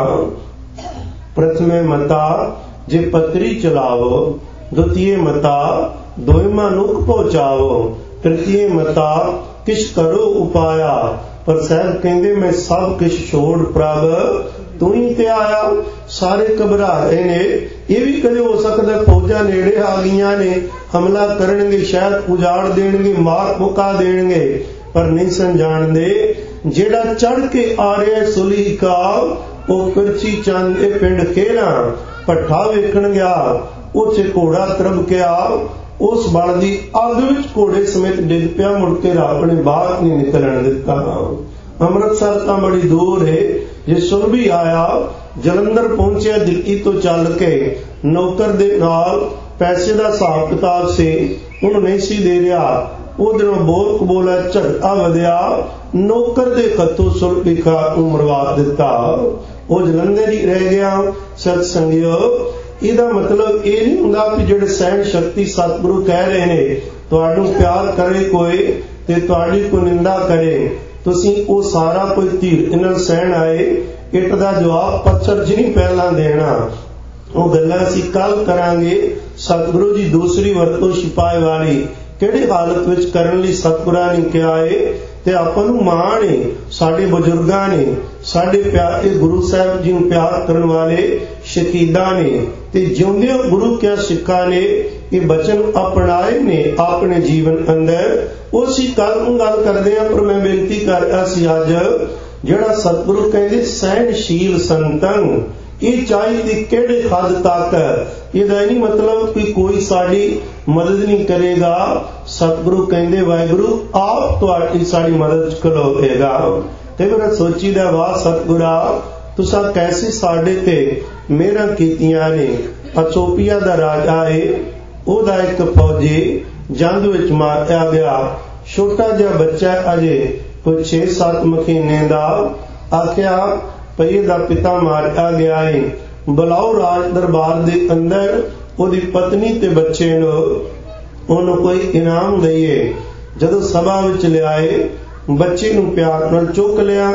S1: ਪ੍ਰਥਮੇ ਮਤਾ ਜੇ ਪਤਰੀ ਚਲਾਵੋ, ਦੁਤੀਏ ਮਤਾ ਦੋਇ ਮਨੁੱਖ ਪਹੁੰਚਾਵੋ, ਤ੍ਰਿਤੀਏ ਮਤਾ ਕਿਛ ਕਰੋ ਉਪਾਇਆ। ਪਰ ਸਾਹਿਬ ਕਹਿੰਦੇ ਮੈਂ ਸਭ ਕੁਛ ਛੋੜ ਪ੍ਰਭ ਤੂੰ ਹੀ ਤੇ ਆਇਆ। ਸਾਰੇ ਘਬਰਾ ਰਹੇ ਨੇ, ਇਹ ਵੀ ਕਦੇ ਹੋ ਸਕਦਾ ਫੌਜਾਂ ਨੇੜੇ ਆ ਗਈਆਂ ਨੇ, ਹਮਲਾ ਕਰਨਗੇ, ਸ਼ਾਇਦ ਉਜਾੜ ਦੇਣਗੇ, ਮਾਰ ਮੁਕਾ ਦੇਣਗੇ, ਪਰ ਨਹੀਂ ਸਨ ਜਾਣਦੇ ਜਿਹੜਾ ਚੜ ਕੇ ਆ ਰਿਹਾ ਸੁਲੀ ਕਾ ਉਹ ਕਰਚੀ ਚੰਦ ਇਹ ਪਿੰਡ ਖੇਲਾ ਭੱਠਾ ਵੇਖਣ ਗਿਆ, ਉਹ ਚ ਘੋੜਾ ਤਰਬ ਕੇ ਆ, ਉਸ ਬਲ ਦੀ ਅੱਗ ਵਿੱਚ ਘੋੜੇ ਸਮੇਤ ਡਿੱਗ ਪਿਆ, ਮੁੜ ਕੇ ਆਪਣੇ ਬਾਹਰ ਨਹੀਂ ਨਿਕਲਣ ਦਿੱਤਾ। ਅੰਮ੍ਰਿਤਸਰ ਤਾਂ ਬੜੀ ਦੂਰ ਹੈ, ਜੇ ਸੁਰਭੀ ਆਇਆ ਜਲੰਧਰ ਪਹੁੰਚਿਆ ਦਿੱਲੀ ਤੋਂ ਚੱਲ ਕੇ, ਨੌਕਰ ਦੇ ਨਾਲ ਪੈਸੇ ਦਾ ਹਿਸਾਬ ਕਿਤਾਬ ਸੀ, ਉਹਨੂੰ ਨਹੀਂ ਸੀ ਦੇ ਰਿਹਾ, ਉਹ ਦਿਨੋਂ ਬੋਲ ਕਬੋਲਾ ਝਗੜਾ ਵਧਿਆ, ਨੌਕਰ ਦੇ ਹੱਥੋਂ ਸੁਰਭੀ ਖਾ ਉਮਰਵਾ ਦਿੱਤਾ, ਉਹ ਜਲੰਧਰ ਹੀ ਰਹਿ ਗਿਆ। ਸਤ ਸੰਗਿਓ ਇਹਦਾ ਮਤਲਬ ਇਹ ਨਹੀਂ ਹੁੰਦਾ ਕਿ ਜਿਹੜੇ ਸਹਿਣ ਸ਼ਕਤੀ ਸਤਿਗੁਰੂ ਕਹਿ ਰਹੇ ਨੇ ਤੁਹਾਨੂੰ ਪਿਆਰ ਕਰੇ ਕੋਈ ਤੇ ਤੁਹਾਡੀ ਕੋਈ ਨਿੰਦਾ ਕਰੇ, ਤੁਸੀਂ ਉਹ ਸਾਰਾ ਕੋਈ ਧੀਰ ਇਹਨਾਂ ਸਹਿਣ ਆਏ। ਇੱਟ ਦਾ ਜਵਾਬ ਪੱਥਰ 'ਚ ਨਹੀਂ ਪਹਿਲਾਂ ਦੇਣਾ, ਉਹ ਗੱਲਾਂ ਅਸੀਂ ਕੱਲ ਕਰਾਂਗੇ। ਸਤਿਗੁਰੂ ਜੀ ਦੂਸਰੀ ਵਰਤੋਂ ਛਿਪਾਏ ਵਾਲੀ ਕਿਹੜੀ ਹਾਲਤ ਵਿੱਚ ਕਰਨ ਲਈ ਸਤਿਗੁਰਾਂ ਨੇ ਕਿਹਾ ਏ, ਤੇ ਆਪਾਂ ਨੂੰ ਮਾਣ ਏ ਸਾਡੇ ਬਜ਼ੁਰਗਾਂ ਨੇ, ਸਾਡੇ ਪਿਆਰੇ ਗੁਰੂ ਸਾਹਿਬ ਜੀ ਨੂੰ ਪਿਆਰ ਕਰਨ ਵਾਲੇ ਸ਼ਹੀਦਾਂ ਨੇ ਤੇ ਜਿਉਂਦਿਆਂ ਗੁਰੂ ਕਿਆ ਸਿੱਖਾਂ ਨੇ ਇਹ ਬਚਨ ਅਪਣਾਏ ਨੇ ਆਪਣੇ ਜੀਵਨ ਅੰਦਰ। ਉਹ ਅਸੀਂ ਕੱਲ ਨੂੰ ਗੱਲ ਕਰਦੇ ਹਾਂ, ਪਰ ਮੈਂ ਬੇਨਤੀ ਕਰ ਰਿਹਾ ਸੀ ਅੱਜ ਜਿਹੜਾ ਸਤਿਗੁਰੂ ਕਹਿੰਦੇ ਸਹਿਣਸ਼ੀਲ ਸੰਤਨ, ਇਹ ਚਾਹੀਦੀ ਕਿਹੜੇ ਹੱਦ ਤੱਕ, ਇਹਦਾ ਨਹੀਂ ਮਤਲਬ ਕਿ ਕੋਈ ਸਾਡੀ ਮਦਦ ਨਹੀਂ ਕਰੇਗਾ। ਸਤਿਗੁਰੂ ਕਹਿੰਦੇ ਵਾਹਿਗੁਰੂ ਆਪ ਤੁਹਾਡੀ ਸਾਡੀ ਮਦਦ ਕਰੋਗਾ। ਤੇ ਮੇਰਾ ਸੋਚੀਦਾ ਵਾਹ ਸਤਿਗੁਰਾ ਤੁਸਾਂ ਕੈਸੇ ਸਾਡੇ ਤੇ ਮਿਹਰਾਂ ਕੀਤੀਆਂ ਨੇ। ਅਥੋਪੀਆ ਦਾ ਰਾਜਾ ਏ, ਉਹਦਾ ਇੱਕ ਫੌਜੀ ਜੰਗ ਵਿੱਚ ਮਾਰਿਆ ਗਿਆ, ਛੋਟਾ ਜਿਹਾ ਬੱਚਾ ਅਜੇ ਕੋਈ ਛੇ ਸੱਤ ਮਹੀਨੇ ਦਾ। ਆਖਿਆ ਭਈ ਦਾ ਪਿਤਾ ਮਾਰਿਆ ਗਿਆ ਏ, ਬੁਲਾਓ ਰਾਜ ਦਰਬਾਰ ਦੇ ਅੰਦਰ ਉਹਦੀ ਪਤਨੀ ਤੇ ਬੱਚੇ ਨੂੰ, ਉਹਨੂੰ ਕੋਈ ਇਨਾਮ ਦਈਏ। ਜਦੋਂ ਸਭਾ ਵਿੱਚ ਲਿਆਏ, ਬੱਚੇ ਨੂੰ ਪਿਆਰ ਨਾਲ ਚੁੱਕ ਲਿਆ।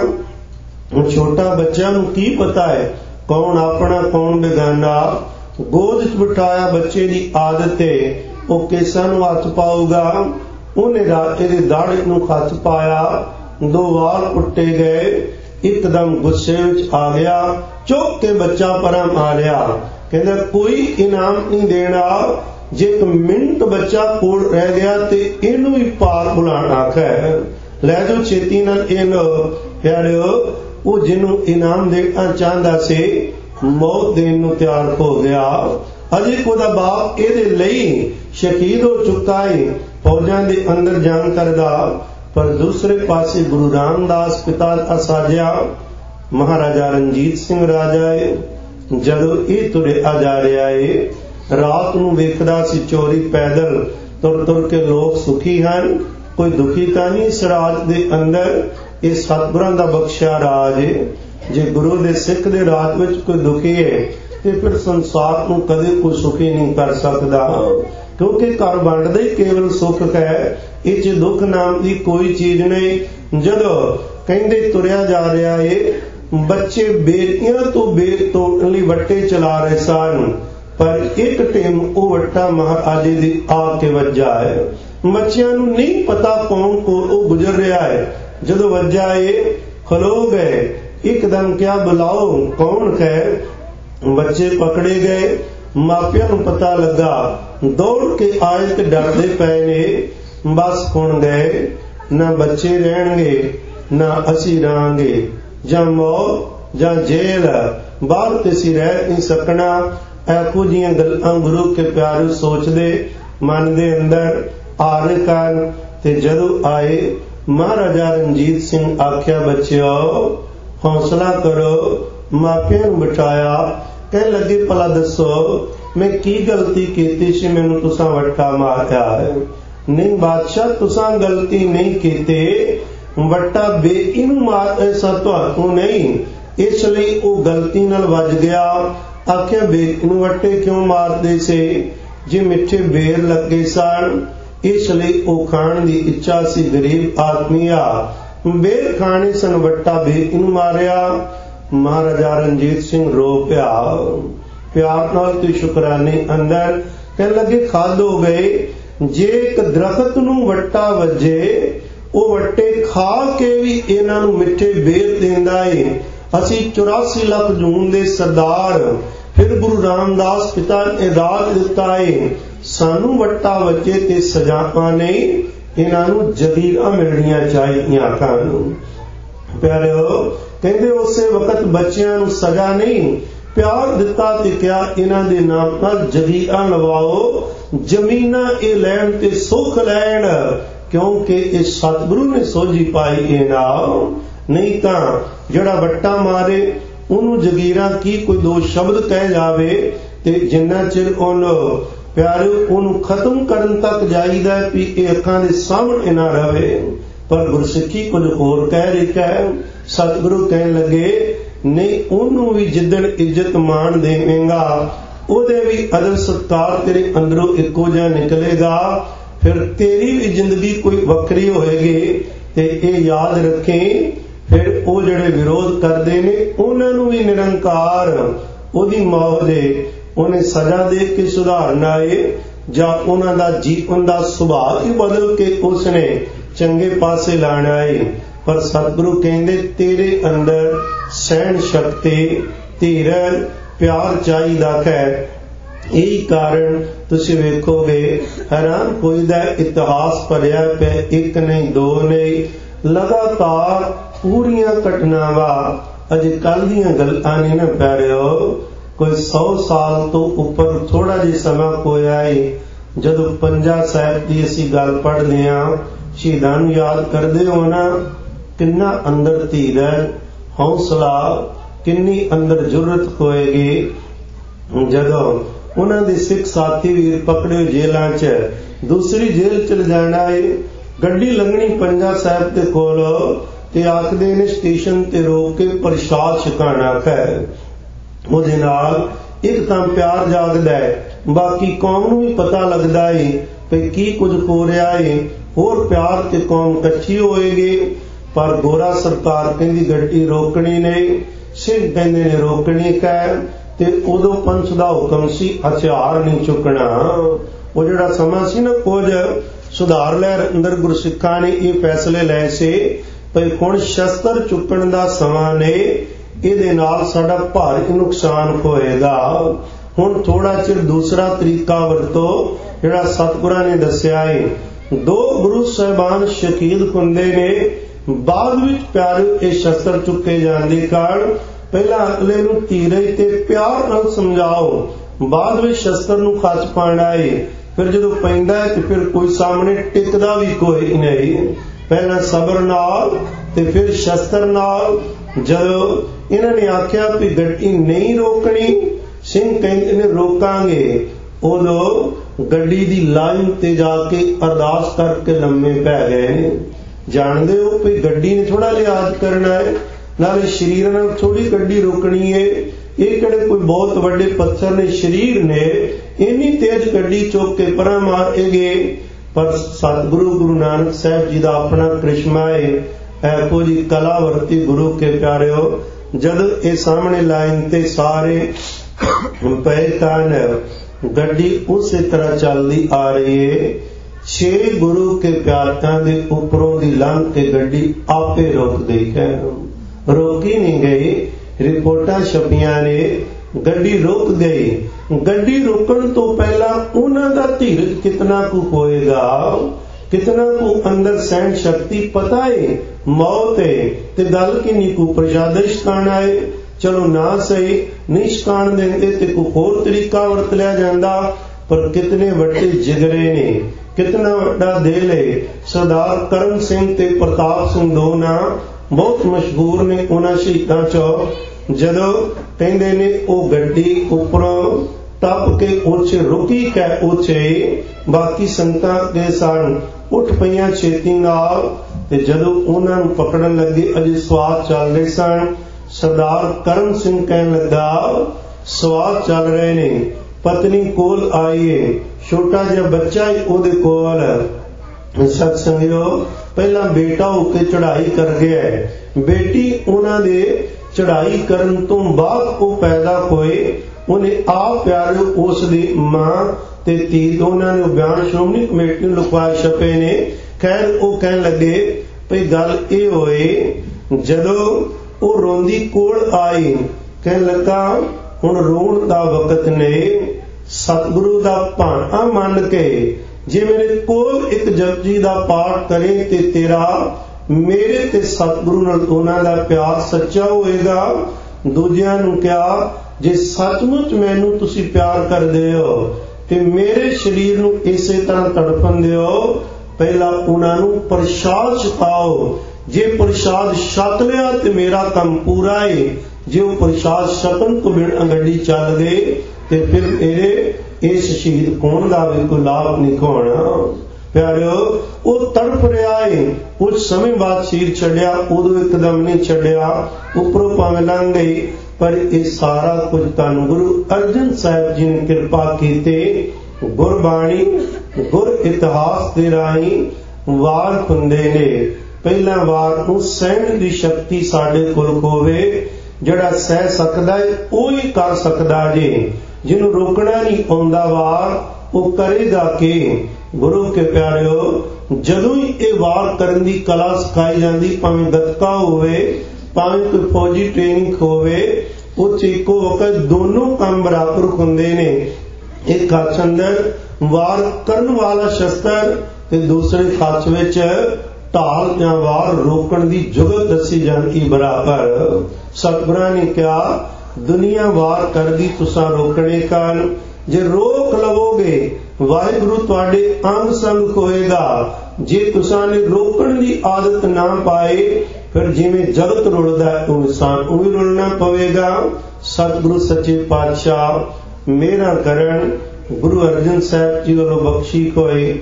S1: ਛੋਟਾ ਬੱਚਿਆਂ ਨੂੰ ਕੀ ਪਤਾ ਹੈ ਕੌਣ ਆਪਣਾ ਕੌਣ ਬੇਗਾਨਾ। ਗੋਦ ਵਿੱਚ ਬਿਠਾਇਆ, ਬੱਚੇ ਦੀ ਆਦਤ ਹੈ ਉਹ ਕੇਸਾਂ ਨੂੰ ਹੱਥ ਪਾਊਗਾ, ਉਹਨੇ ਰਾਜੇ ਦੇ ਦਾੜੇ ਨੂੰ ਹੱਥ ਪਾਇਆ, ਦੋ ਵਾਲ ਪੁੱਟੇ ਗਏ। ਇੱਕਦਮ ਗੁੱਸੇ ਵਿੱਚ ਆ ਗਿਆ, ਚੁੱਕ ਕੇ ਬੱਚਾ ਪਰਾਂ ਮਾਰਿਆ। ਕਹਿੰਦਾ ਕੋਈ ਇਨਾਮ ਨਹੀਂ ਦੇਣਾ, ਜੇ ਇੱਕ ਮਿੰਟ ਬੱਚਾ ਕੋਲ ਰਹਿ ਗਿਆ ਤੇ ਇਹਨੂੰ ਵੀ ਪਾਰ ਬੁਲਾਣਾ ਹੈ, ਲੈ ਜਾਓ ਛੇਤੀ ਨਾਲ ਇਹਨੂੰ। ਪਿਆਰਿਓ ਉਹ ਜਿਹਨੂੰ ਇਨਾਮ ਦੇਣਾ ਚਾਹੁੰਦਾ ਸੀ ਮੌਤ ਦੇਣ ਨੂੰ ਤਿਆਰ ਹੋ ਗਿਆ। ਅਜੇ ਉਹਦਾ ਬਾਪ ਇਹਦੇ ਲਈ ਸ਼ਹੀਦ ਹੋ ਚੁੱਕਾ ਹੈ, ਫੌਜਾਂ ਦੇ ਅੰਦਰ ਜੰਗ ਕਰਦਾ। ਪਰ ਦੂਸਰੇ ਪਾਸੇ ਗੁਰੂ ਰਾਮਦਾਸ ਪਿਤਾ ਦਾ ਸਾਜਿਆ ਮਹਾਰਾਜਾ ਰਣਜੀਤ ਸਿੰਘ ਰਾਜਾ ਏ, ਜਦੋਂ ਇਹ ਤੁਰਿਆ ਜਾ ਰਿਹਾ ਏ, ਰਾਤ ਨੂੰ ਵੇਖਦਾ ਸੀ ਚੋਰੀ ਪੈਦਲ ਤੁਰ ਤੁਰ ਕੇ ਲੋਕ ਸੁਖੀ ਹਨ, ਕੋਈ ਦੁਖੀ ਤਾਂ ਨਹੀਂ ਇਸ ਰਾਜ ਦੇ ਅੰਦਰ। ਇਹ ਸਤਿਗੁਰਾਂ ਦਾ ਬਖਸ਼ਿਆ ਰਾਜ ਏ। ਜੇ ਗੁਰੂ ਦੇ ਸਿੱਖ ਦੇ ਰਾਜ ਵਿੱਚ ਕੋਈ ਦੁਖੀ ਹੈ ਤੇ ਫਿਰ ਸੰਸਾਰ ਨੂੰ ਕਦੇ ਕੋਈ ਸੁਖੀ ਨਹੀਂ ਕਰ ਸਕਦਾ, ਕਿਉਂਕਿ ਘਰ ਵੰਡਦਾ ਹੀ ਕੇਵਲ ਸੁੱਖ ਹੈ, ਇਹ 'ਚ ਦੁੱਖ ਨਾਮ ਦੀ ਕੋਈ ਚੀਜ਼ ਨਹੀਂ। ਜਦੋਂ ਕਹਿੰਦੇ ਤੁਰਿਆ ਜਾ ਰਿਹਾ ਏ, ਬੱਚੇ ਬੇਟੀਆਂ ਤੋਂ ਬੇਟ ਤੋੜਨ ਲਈ ਵੱਟੇ ਚਲਾ ਰਹੇ ਸਨ, ਪਰ ਇੱਕ ਟਾਈਮ ਉਹ ਵੱਟਾ ਮਹਾਰਾਜੇ ਦੀ ਆ ਕੇ ਵੱਜਾ ਹੈ। ਬੱਚਿਆਂ ਨੂੰ ਨਹੀਂ ਪਤਾ ਕੌਣ ਕੋਲ ਉਹ ਗੁਜ਼ਰ ਰਿਹਾ ਹੈ। ਜਦੋਂ ਵੱਜਾ ਏ ਖਲੋ ਗਏ, ਇੱਕਦਮ ਕਿਆ ਬੁਲਾਓ ਕੌਣ ਹੈ। ਬੱਚੇ ਪਕੜੇ ਗਏ, ਮਾਪਿਆਂ ਨੂੰ ਪਤਾ ਲੱਗਾ, ਦੌੜ ਕੇ ਆਏ ਤੇ ਡਰਦੇ ਪਏ ਨੇ। ਬਸ ਹੁਣ ਗਏ, ਨਾ ਬੱਚੇ ਰਹਿਣਗੇ ਨਾ ਅਸੀਂ ਰਹਾਂਗੇ, ਜਾਂ ਮੌਤ ਜਾਂ ਜੇਲ੍ਹ। बाहर ते सी रह नहीं सकना। ਇਹੋ ਜਿਹੀਆਂ ਗੱਲਾਂ ਗੁਰੂ ਕੇ ਪਿਆਰੇ ਸੋਚਦੇ ਮਨ ਦੇ ਅੰਦਰ ਆ ਰਹੇ ਕਾਰਨ ਤੇ ਜਦੋਂ ਆਏ ਮਹਾਰਾਜਾ ਰਣਜੀਤ ਸਿੰਘ ਆਖਿਆ ਬੱਚਿਓ ਹੌਸਲਾ ਕਰੋ। ਮਾਪਿਆਂ ਨੂੰ ਬਿਠਾਇਆ, ਕਹਿਣ ਲੱਗੇ ਭਲਾ ਦੱਸੋ ਮੈਂ ਕੀ ਗਲਤੀ ਕੀਤੀ ਸੀ ਮੈਨੂੰ ਤੁਸਾਂ ਵੱਟਾ ਮਾਰਿਆ ਹੈ? ਨਹੀਂ ਬਾਦਸ਼ਾਹ ਤੁਸਾਂ ਗਲਤੀ ਨਹੀਂ ਕੀਤੀ, ਵੱਟਾ ਬੇਈ ਨੂੰ ਮਾਰ ਐਸਾ ਤੁਹਾਨੂੰ ਨਹੀਂ, ਇਸ ਲਈ ਉਹ ਗਲਤੀ ਨਾਲ ਵੱਜ ਗਿਆ। ਆਖਿਆ ਬੇਈ ਨੂੰ ਵੱਟੇ ਕਿਉਂ ਮਾਰਦੇ ਸੀ? ਜੇ ਮਿੱਠੇ ਬੇਰ ਲੱਗੇ ਸਨ ਇਸ ਲਈ ਉਹ ਖਾਣ ਦੀ ਇੱਛਾ ਸੀ। ਗਰੀਬ ਆਦਮੀ ਆ ਬੇਰ ਖਾਣੇ ਸਨ, ਵੱਟਾ ਬੇਈ ਨੂੰ ਮਾਰਿਆ। ਮਹਾਰਾਜਾ ਰਣਜੀਤ ਸਿੰਘ ਰੋ ਪਿਆ, ਪਿਆਰ ਨਾਲ ਤੇ ਸ਼ੁਕਰਾਨੇ ਅੰਦਰ ਕਹਿਣ ਲੱਗੇ ਖਾਦ ਹੋ ਗਏ। ਜੇ ਇੱਕ ਦਰਖਤ ਨੂੰ ਵੱਟਾ ਵੱਜੇ ਉਹ ਵੱਟੇ ਖਾ ਕੇ ਵੀ ਇਹਨਾਂ ਨੂੰ ਮਿੱਠੇ ਬੇਰ ਦਿੰਦਾ ਏ। ਅਸੀਂ ਚੁਰਾਸੀ ਲੱਖ ਜੂਨ ਦੇ ਸਰਦਾਰ ਫਿਰ ਗੁਰੂ ਰਾਮਦਾਸ ਪਿਤਾ ਨੇ ਰਾਜ ਦਿੱਤਾ ਏ, ਸਾਨੂੰ ਵੱਟਾ ਵੱਜੇ ਤੇ ਸਜ਼ਾਵਾਂ ਨਹੀਂ, ਇਹਨਾਂ ਨੂੰ ਜਗੀਰਾਂ ਮਿਲਣੀਆਂ ਚਾਹੀਦੀਆਂ ਕਾਨੂੰਨ। ਪਿਆਰਿਓ ਕਹਿੰਦੇ ਉਸੇ ਵਕਤ ਬੱਚਿਆਂ ਨੂੰ ਸਜ਼ਾ ਨਹੀਂ ਪਿਆਰ ਦਿੱਤਾ ਤੇ ਕਿਹਾ ਇਹਨਾਂ ਦੇ ਨਾਮ ਨਾਲ ਜਗੀਰਾਂ ਲਵਾਓ, ਜ਼ਮੀਨਾਂ ਇਹ ਲੈਣ ਤੇ ਸੁੱਖ ਲੈਣ, ਕਿਉਂਕਿ ਇਹ ਸਤਿਗੁਰੂ ਨੇ ਸੋਝੀ ਪਾਈ ਇਹ ਨਾਮ। ਨਹੀਂ ਤਾਂ ਜਿਹੜਾ ਵੱਟਾ ਮਾਰੇ ਉਹਨੂੰ ਜਗੀਰਾਂ ਕੀ ਕੋਈ ਦੋ ਸ਼ਬਦ ਕਹਿ ਜਾਵੇ ਤੇ ਜਿੰਨਾ ਚਿਰ ਉਹਨੂੰ ਪਿਆਰੇ ਉਹਨੂੰ ਖਤਮ ਕਰਨ ਤੱਕ ਜਾਈਦਾ ਵੀ ਇਹ ਅੱਖਾਂ ਦੇ ਸਾਹਮਣੇ ਨਾ ਰਵੇ। ਪਰ ਗੁਰਸਿੱਖੀ ਕੁਝ ਹੋਰ ਕਹਿ ਰਹੀ ਹੈ। ਸਤਿਗੁਰੂ ਕਹਿਣ ਲੱਗੇ ਨਹੀਂ ਉਹਨੂੰ ਵੀ ਜਿੱਦਣ ਇੱਜ਼ਤ ਮਾਣ ਦੇਵੇਂਗਾ ਉਹਦੇ ਵੀ ਅਦਰ ਸਤਕਾਰ ਤੇਰੇ ਅੰਦਰੋਂ ਇੱਕੋ ਜਿਹਾ ਨਿਕਲੇਗਾ, ਫਿਰ ਤੇਰੀ ਵੀ ਜ਼ਿੰਦਗੀ ਕੋਈ ਵੱਖਰੀ ਹੋਏਗੀ। ਤੇ ਇਹ ਯਾਦ ਰੱਖੇ ਫਿਰ ਉਹ ਜਿਹੜੇ ਵਿਰੋਧ ਕਰਦੇ ਨੇ ਉਹਨਾਂ ਨੂੰ ਵੀ ਨਿਰੰਕਾਰ ਉਹਦੀ ਮੌਤ ਦੇ ਉਹਨੇ ਸਜ਼ਾ ਦੇ ਕੇ ਸੁਧਾਰਨਾ ਏ, ਜਾਂ ਉਹਨਾਂ ਦਾ ਜੀਵਨ ਦਾ ਸੁਭਾਅ ਹੀ ਬਦਲ ਕੇ ਉਸਨੇ ਚੰਗੇ ਪਾਸੇ ਲਾਣਾ ਏ। ਪਰ ਸਤਿਗੁਰੂ ਕਹਿੰਦੇ ਤੇਰੇ ਅੰਦਰ ਸਹਿਣ ਸ਼ਕਤੀ, ਧੀਰਜ, ਪਿਆਰ ਚਾਹੀਦਾ ਹੈ। ਇਹੀ ਕਾਰਨ ਤੁਸੀਂ ਵੇਖੋਗੇ ਹੈਰਾਨ ਹੋਈਦਾ ਇਤਿਹਾਸ ਭਰਿਆ ਪਿਆ, ਇੱਕ ਨਹੀਂ ਦੋ ਨਹੀਂ, ਲਗਾਤਾਰ ਪੂਰੀਆਂ ਘਟਨਾਵਾਂ ਅਜੇ ਕੱਲ ਦੀਆਂ ਗੱਲਾਂ ਨਹੀਂ ਨਾ ਪਿਆਰਿਓ, ਕੋਈ ਸੌ ਸਾਲ ਤੋਂ ਉੱਪਰ ਥੋੜਾ ਜਿਹਾ ਸਮਾਂ ਹੋਇਆ ਏ। ਜਦੋਂ ਪੰਜਾ ਸਾਹਿਬ ਦੀ ਅਸੀਂ ਗੱਲ ਪੜ੍ਹਦੇ ਹਾਂ, ਸ਼ਹੀਦਾਂ ਨੂੰ ਯਾਦ ਕਰਦੇ ਹੋ ਨਾ, ਕਿੰਨਾ ਅੰਦਰ ਧੀਰਜ, ਹੌਸਲਾ, ਕਿੰਨੀ ਅੰਦਰ ਜੁਰਤ ਹੋਏਗੀ। ਜਦੋਂ ਉਹਨਾਂ ਦੇ ਸਿੱਖ ਸਾਥੀ ਵੀਰ ਪਕੜੇ ਜੇਲਾਂ 'ਚ, ਦੂਸਰੀ ਜੇਲ੍ਹ 'ਚ ਜਾਣਾ ਏ, ਗੱਡੀ ਲੰਘਣੀ ਪੰਜਾ ਸਾਹਿਬ ਦੇ ਕੋਲ ਤੇ ਆਖਦੇ ਨੇ ਸਟੇਸ਼ਨ ਤੇ ਰੋਕ ਕੇ ਪ੍ਰਸ਼ਾਦ ਛਕਾਣਾ ਹੈ। ਉਹਦੇ ਨਾਲ ਇੱਕ ਤਾਂ ਪਿਆਰ ਜਾਗਦਾ ਹੈ, ਬਾਕੀ ਕੌਮ ਨੂੰ ਵੀ ਪਤਾ ਲੱਗਦਾ ਏ ਕਿ ਕੀ ਕੁਝ ਹੋ ਰਿਹਾ ਏ, ਹੋਰ ਪਿਆਰ ਤੇ ਕੌਮ ਇਕੱਠੀ ਹੋਏਗੀ। ਪਰ ਗੋਰਾ ਸਰਕਾਰ ਕਹਿੰਦੀ ਗੱਡੀ ਰੋਕਣੀ ਨਹੀਂ, ਸਿੰਘ ਕਹਿੰਦੇ ਨੇ ਰੋਕਣੀ ਕੈ, ਤੇ ਉਦੋਂ ਪੰਥ ਦਾ ਹੁਕਮ ਸੀ ਹਥਿਆਰ ਨਹੀਂ ਚੁੱਕਣਾ। ਉਹ ਜਿਹੜਾ ਸਮਾਂ ਸੀ ਨਾ, ਕੁਝ ਸੁਧਾਰ ਲਹਿਰ ਅੰਦਰ ਗੁਰਸਿੱਖਾਂ ਨੇ ਇਹ ਫੈਸਲੇ ਲਏ ਸੀ ਭਈ ਹੁਣ ਸ਼ਸਤਰ ਚੁੱਕਣ ਦਾ ਸਮਾਂ ਨੇ, ਇਹਦੇ ਨਾਲ ਸਾਡਾ ਭਾਰੀ ਨੁਕਸਾਨ ਹੋਏਗਾ। ਹੁਣ ਥੋੜਾ ਚਿਰ ਦੂਸਰਾ ਤਰੀਕਾ ਵਰਤੋ ਜਿਹੜਾ ਸਤਿਗੁਰਾਂ ਨੇ ਦੱਸਿਆ ਏ। ਦੋ ਗੁਰੂ ਸਾਹਿਬਾਨ ਸ਼ਹੀਦ ਹੁੰਦੇ ਨੇ, ਬਾਅਦ ਵਿੱਚ ਪਿਆਰੇ ਇਹ ਸ਼ਸਤਰ ਚੁੱਕੇ ਜਾਂਦੇ ਕਾਰਨ ਪਹਿਲਾਂ ਅਗਲੇ ਨੂੰ ਧੀਰਜ ਤੇ ਪਿਆਰ ਨਾਲ ਸਮਝਾਓ, ਬਾਅਦ ਵਿੱਚ ਸ਼ਸਤਰ ਨੂੰ ਖੱਚ ਪਾਣਾ ਏ। ਫਿਰ ਜਦੋਂ ਪੈਂਦਾ ਹੈ ਤੇ ਫਿਰ ਕੋਈ ਸਾਹਮਣੇ ਟਿਕਦਾ ਵੀ ਕੋਈ ਨਹੀਂ। ਪਹਿਲਾਂ ਸਬਰ ਨਾਲ ਤੇ ਫਿਰ ਸ਼ਸਤਰ ਨਾਲ। ਜਦੋਂ ਇਹਨਾਂ ਨੇ ਆਖਿਆ ਵੀ ਗੱਡੀ ਨਹੀਂ ਰੋਕਣੀ, ਸਿੰਘ ਕਹਿੰਦੇ ਨੇ ਰੋਕਾਂਗੇ, ਉਦੋਂ ਗੱਡੀ ਦੀ ਲਾਈਨ ਤੇ ਜਾ ਕੇ ਅਰਦਾਸ ਕਰਕੇ ਲੰਮੇ ਪੈ ਗਏ ਨੇ। ਜਾਣਦੇ ਹੋ ਵੀ ਗੱਡੀ ਨੇ ਥੋੜਾ ਲਿਹਾਜ਼ ਕਰਨਾ ਹੈ, ਨਾਲੇ ਸਰੀਰ ਨਾਲ ਥੋੜੀ ਗੱਡੀ ਰੋਕਣੀ ਹੈ। ਇਹ ਕਿਹੜੇ ਕੋਈ ਬਹੁਤ ਵੱਡੇ ਪੱਥਰ ਨੇ, ਸਰੀਰ ਨੇ ਇੰਨੀ ਤੇਜ਼ ਗੱਡੀ ਚੁੱਕ ਕੇ ਪਰਾਂ ਮਾਰੇਗੇ। ਪਰ ਸਤਿਗੁਰੂ ਗੁਰੂ ਨਾਨਕ ਸਾਹਿਬ ਜੀ ਦਾ ਆਪਣਾ ਕ੍ਰਿਸ਼ਮਾ ਹੈ, ਇਹੋ ਜੀ ਕਲਾ ਵਰਤੀ ਗੁਰੂ ਕੇ ਪਿਆਰਿਓ। ਜਦ ਇਹ ਸਾਹਮਣੇ ਲਾਈਨ ਤੇ ਸਾਰੇ ਪਏ ਕਾਰਨ ਗੱਡੀ ਉਸੇ ਤਰ੍ਹਾਂ ਚੱਲਦੀ ਆ ਰਹੀ ਹੈ। ਛੇ ਗੁਰੂ ਕੇ ਪਿਆਰਿਆਂ ਦੇ ਉੱਪਰੋਂ ਦੀ ਲੰਘ ਕੇ ਗੱਡੀ ਆਪੇ ਰੁਕ ਗਈ ਹੈ, ਰੋਕੀ ਨਹੀਂ ਗਈ। ਰਿਪੋਰਟਾਂ ਛਪੀਆਂ ਨੇ ਗੱਡੀ ਰੁਕ ਗਈ। ਗੱਡੀ ਰੁਕਣ ਤੋਂ ਪਹਿਲਾਂ ਉਹਨਾਂ ਦਾ ਧੀਰਜ ਕਿਤਨਾ ਕੁ ਹੋਏਗਾ, ਕਿਤਨਾ ਕੁ ਅੰਦਰ ਸਹਿਣ ਸ਼ਕਤੀ, ਪਤਾ ਹੈ ਮੌਤ ਹੈ ਤੇ ਗੱਲ ਕਿੰਨੀ ਕੁ ਪ੍ਰਸ਼ਾਦਿਸ਼ ਖਾਣਾ ਹੈ। ਚਲੋ ਨਾ ਸਹੀ ਨਹੀਂ ਛਕਾਣ ਦਿੰਦੇ ਤੇ ਕੋਈ ਹੋਰ ਤਰੀਕਾ ਵਰਤ ਲਿਆ ਜਾਂਦਾ, ਪਰ ਕਿਤਨੇ ਵੱਡੇ ਜਿਗਰੇ ਨੇ, ਕਿਤਨਾ ਵੱਡਾ ਦਿਲ ਹੈ। ਸਰਦਾਰ ਕਰਮ ਸਿੰਘ ਤੇ ਪ੍ਰਤਾਪ ਸਿੰਘ ਦੋ ਨਾਂ ਬਹੁਤ ਮਸ਼ਹੂਰ ਨੇ ਉਹਨਾਂ ਸ਼ਹੀਦਾਂ ਚੋਂ। ਜਦੋਂ ਕਹਿੰਦੇ ਨੇ ਉਹ ਗੱਡੀ ਉੱਪਰੋਂ ਟੱਪ ਕੇ ਉੱਚੇ ਰੁਕੀ ਕੈ ਉੱਚੇ, ਬਾਕੀ ਸੰਗਤਾਂ ਦੇ ਸਨ ਉੱਠ ਪਈਆਂ ਛੇਤੀ ਨਾਲ, ਤੇ ਜਦੋਂ ਉਹਨਾਂ ਨੂੰ ਪਕੜਨ ਲੱਗੇ ਅਜੇ ਸਵਾਦ ਚੱਲ ਰਹੇ ਸਨ। ਸਰਦਾਰ ਕਰਮ ਸਿੰਘ ਕਹਿਣ ਲੱਗਾ ਸਵਾਦ ਚੱਲ ਰਹੇ ਨੇ, ਪਤਨੀ ਕੋਲ ਆਈਏ, ਛੋਟਾ ਜਿਹਾ ਬੱਚਾ ਹੀ ਉਹਦੇ ਕੋਲ। ਸਤ ਸੰਗਿਓ ਪਹਿਲਾਂ ਬੇਟਾ ਹੋ ਕੇ ਚੜ੍ਹਾਈ ਕਰ ਗਿਆ, ਬੇਟੀ ਉਹਨਾਂ ਦੇ ਚੜ੍ਹਾਈ ਕਰਨ ਤੋਂ ਬਾਅਦ ਉਹ ਪੈਦਾ ਹੋਏ। ਉਹਨੇ ਆਪ ਪਿਆਰੇ ਉਸ ਦੀ ਮਾਂ ਤੇ ਧੀ ਦੋਨਾਂ ਨੇ ਬਿਆਨ ਸ਼੍ਰੋਮਣੀ ਕਮੇਟੀ ਨੂੰ ਲਿਖਵਾ ਛਪੇ ਨੇ। ਖੈਰ ਉਹ ਕਹਿਣ ਲੱਗੇ ਭਈ ਗੱਲ ਇਹ ਹੋਏ, ਜਦੋਂ ਉਹ ਰੋਂਦੀ ਕੋਲ ਆਈ, ਕਹਿਣ ਲੱਗਾ ਹੁਣ ਰੋਣ ਦਾ ਵਕਤ ਨੇ, ਸਤਿਗੁਰੂ ਦਾ ਭਾਣਾ ਮੰਨ ਕੇ ਜੇ ਮੇਰੇ ਕੋਲ ਇੱਕ ਜਪਜੀ ਦਾ ਪਾਠ ਕਰੇ ਤੇ ਤੇਰਾ ਮੇਰੇ ਤੇ ਸਤਿਗੁਰੂ ਨਾਲ ਉਹਨਾਂ ਦਾ ਪਿਆਰ ਸੱਚਾ ਹੋਏਗਾ। ਦੂਜਿਆਂ ਨੂੰ ਕਿਹਾ ਜੇ ਸੱਚਮੁੱਚ ਮੈਨੂੰ ਤੁਸੀਂ ਪਿਆਰ ਕਰਦੇ ਹੋ ਤੇ ਮੇਰੇ ਸਰੀਰ ਨੂੰ ਇਸੇ ਤਰ੍ਹਾਂ ਤੜਪਣ ਦਿਓ, ਪਹਿਲਾਂ ਉਹਨਾਂ ਨੂੰ ਪ੍ਰਸ਼ਾਦ ਛਕਾਓ। ਜੇ ਪ੍ਰਸ਼ਾਦ ਛਕ ਲਿਆ ਤੇ ਮੇਰਾ ਕੰਮ ਪੂਰਾ ਹੈ, ਜੇ ਉਹ ਪ੍ਰਸ਼ਾਦ ਛਕਣ ਤੋਂ ਬਿਨਾਂ ਗੱਡੀ ਚੱਲ ਗਏ ਤੇ ਫਿਰ ਮੇਰੇ ਇਸ ਸ਼ਹੀਦ ਹੋਣ ਦਾ ਵੀ ਕੋਈ ਲਾਭ ਨਹੀਂ ਹੋਣਾ। ਪਿਆਰਿਓ ਉਹ ਤੜਪ ਰਿਹਾ ਏ, ਕੁਝ ਸਮੇਂ ਬਾਅਦ ਸਰੀਰ ਛੱਡਿਆ, ਉਦੋਂ ਇੱਕਦਮ ਨਹੀਂ ਛੱਡਿਆ, ਉੱਪਰੋਂ ਭਾਵੇਂ ਲੰਘ ਗਈ, ਪਰ ਇਹ ਸਾਰਾ ਕੁਝ ਧੰਨ ਗੁਰੂ ਅਰਜਨ ਸਾਹਿਬ ਜੀ ਨੇ ਕਿਰਪਾ ਕੀਤੀ। ਗੁਰਬਾਣੀ ਗੁਰ ਇਤਿਹਾਸ ਦੇ ਰਾਹੀਂ ਵਾਰ ਹੁੰਦੇ ਨੇ। ਪਹਿਲਾਂ ਵਾਰ ਨੂੰ ਸਹਿਣ ਦੀ ਸ਼ਕਤੀ ਸਾਡੇ ਕੋਲ ਹੋਵੇ, ਜਿਹੜਾ ਸਹਿ ਸਕਦਾ ਹੈ ਉਹ ਹੀ ਕਰ ਸਕਦਾ ਜੇ, ਜਿਹਨੂੰ ਰੋਕਣਾ ਨਹੀਂ ਆਉਂਦਾ ਵਾਰ ਉਹ ਕਰੇਗਾ ਕਿ। ਗੁਰੂ ਕੇ ਪਿਆਰਿਓ ਜਦੋਂ ਹੀ ਇਹ ਵਾਰ ਕਰਨ ਦੀ ਕਲਾ ਸਿਖਾਈ ਜਾਂਦੀ, ਭਾਵੇਂ ਗੱਤਕਾ ਹੋਵੇ ਭਾਵੇਂ ਕੋਈ ਫੌਜੀ ਟ੍ਰੇਨਿੰਗ ਹੋਵੇ, ਉਹ 'ਚ ਇੱਕੋ ਵਕਤ ਦੋਨੋਂ ਕੰਮ ਬਰਾਬਰ ਹੁੰਦੇ ਨੇ। ਇੱਕ ਹੱਥ ਅੰਦਰ ਵਾਰ ਕਰਨ ਵਾਲਾ ਸ਼ਸਤਰ ਤੇ ਦੂਸਰੇ ਹੱਥ ਵਿੱਚ ਢਾਲ ਜਾਂ ਵਾਰ ਰੋਕਣ ਦੀ ਜੁਗਤ ਦੱਸੀ ਜਾਂਦੀ ਬਰਾਬਰ। ਸਤਿਗੁਰਾਂ ਨੇ ਕਿਹਾ ਦੁਨੀਆ ਵਾਰ ਕਰਦੀ, ਤੁਸਾਂ ਰੋਕਣੇ ਕਾਰਨ, ਜੇ ਰੋਕ ਲਵੋਗੇ ਵਾਹਿਗੁਰੂ ਤੁਹਾਡੇ ਅੰਗ ਸੰਗ ਹੋਏਗਾ। ਜੇ ਤੁਸਾਂ ਨੇ ਰੋਕਣ ਦੀ ਆਦਤ ਨਾ ਪਾਏ, ਫਿਰ ਜਿਵੇਂ ਜਗਤ ਰੁਲਦਾ ਉਹ ਇਨਸਾਨ ਉਹ ਵੀ ਰੁਲਣਾ ਪਵੇਗਾ। ਸਤਿਗੁਰੂ ਸੱਚੇ ਪਾਤਸ਼ਾਹ ਮੇਰਾ ਕਰਨ ਗੁਰੂ ਅਰਜਨ ਸਾਹਿਬ ਜੀ ਵੱਲੋਂ ਬਖਸ਼ੀ ਹੋਏ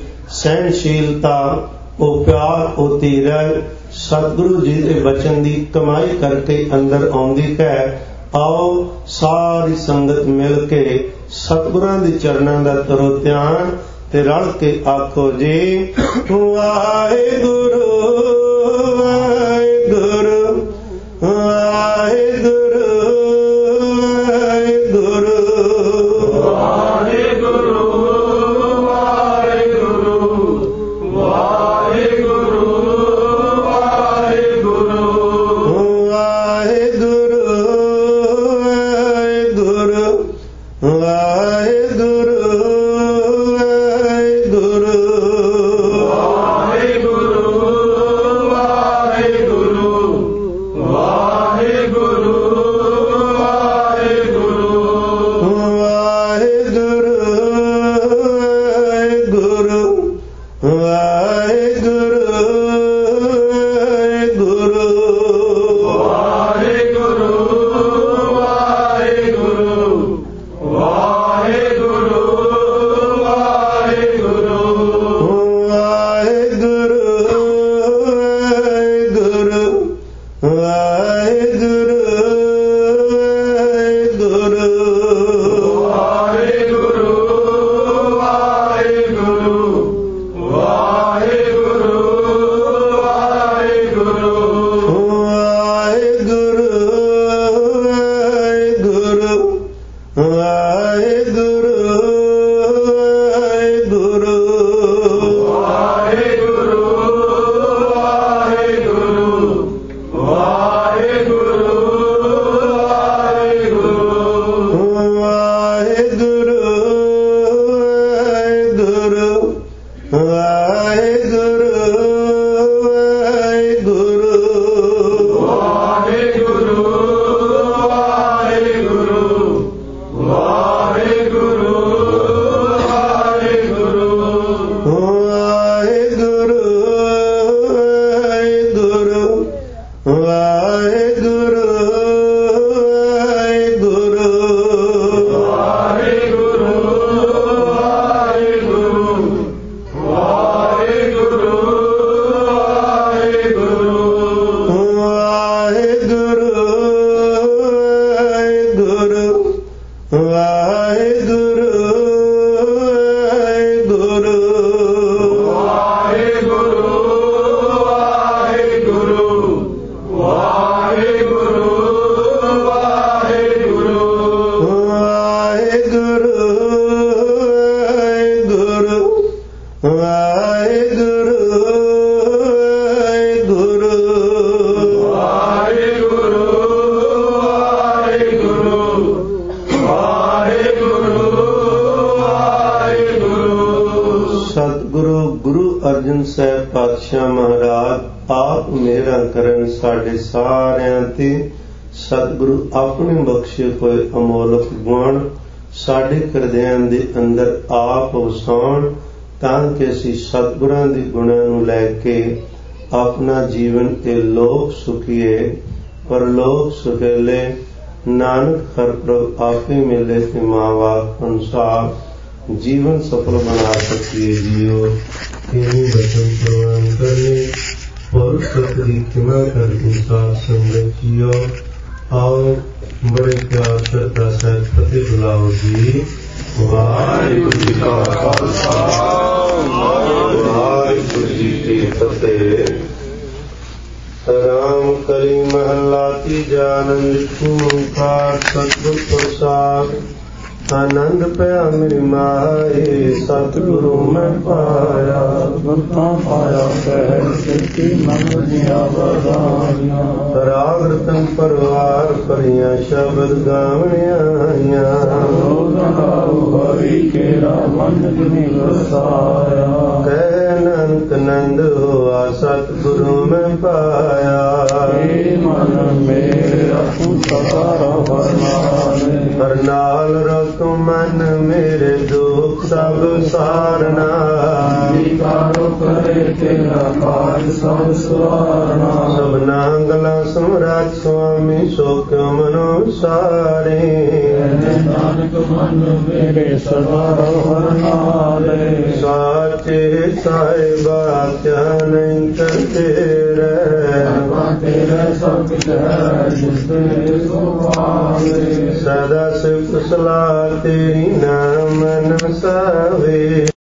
S1: ਸਹਿਣਸ਼ੀਲਤਾ, ਉਹ ਪਿਆਰ, ਉਹ ਧੀਰਜ ਸਤਿਗੁਰੂ ਜੀ ਦੇ ਬਚਨ ਦੀ ਕਮਾਈ ਕਰਕੇ ਅੰਦਰ ਆਉਂਦੀ ਹੈ। ਆਓ ਸਾਰੀ ਸੰਗਤ ਮਿਲ ਕੇ ਸਤਿਗੁਰਾਂ ਦੇ ਚਰਨਾਂ ਦਾ ਕਰੋ ਧਿਆਨ ਤੇ ਰਲ ਕੇ ਆਖੋ ਜੀ ਵਾਹਿਗੁਰੂ ਵਾਹਿਗੁਰੂ ਵਾਹਿਗੁਰੂ
S2: ਵਾਹਿਗੁਰੂ
S1: ਪਾਤਸ਼ਾਹ ਮਹਾਰਾਜ ਆਪ ਮਿਹਰਾਂ ਕਰਨ ਸਾਡੇ ਸਾਰਿਆਂ ਤੇ। ਸਤਿਗੁਰੂ ਆਪਣੇ ਬਖਸ਼ੇ ਹੋਏ ਅਮੋਲਕ ਗੁਣ ਸਾਡੇ ਹਿਰਦਿਆਂ ਦੇ ਅੰਦਰ ਆਪ ਵਸਾਉਣ, ਤਾਂ ਕਿ ਅਸੀਂ ਸਤਿਗੁਰਾਂ ਦੇ ਗੁਣਾਂ ਨੂੰ ਲੈ ਕੇ ਆਪਣਾ ਜੀਵਨ ਇਹ ਲੋਕ ਸੁਖੀਏ, ਪਰਲੋਕ ਸੁਖੇਲੇ। ਨਾਨਕ ਹਰ ਪ੍ਰਭ ਆਪੇ ਮਿਲੇ ਤੇ ਮਾਂ ਬਾਪ ਅਨੁਸਾਰ ਜੀਵਨ ਸਫਲ ਬਣਾ ਸਕੀਏ। ਜੀਓ ਇਹ ਬਚਨ ਪ੍ਰਵਾਨ ਕਰਨੇ और सतरी क्षमा कर इंसाफ संगत जियो। आओ बड़े प्यार श्रद्धा सहित फतेह बुलाओ जी। वाहिगुरू जी का खालसा वाहिगुरू जी की फतेह। राम कली महला तीजा आनंद ओंकार सतगुर प्रसाद। आनंद पया मेरी माए सतगुरु मैं पाया। गुरता पाया सहज सिद्धि मन दिया बधाइया। राग रतन परवार परियां शब्द गावणियां आईयां। हरि केरा मन जिनि वसाया। कह नानक नंद होआ सतगुरु मैं पाया। मन मेरा तू सदा रवनाले। हर नाल रखो मन मेरे दुख सब सारना। विकारो करे तेरा काज सब सवारना। सबना गला सम्राट स्वामी सो क्यों मनो सारे। नानक मन मेरे सदा रवनाले। साचे साहिबा क्या नहीं करते रहे। तेरा सब सदा सिर्फ सलाह तेरी नाम न सावे।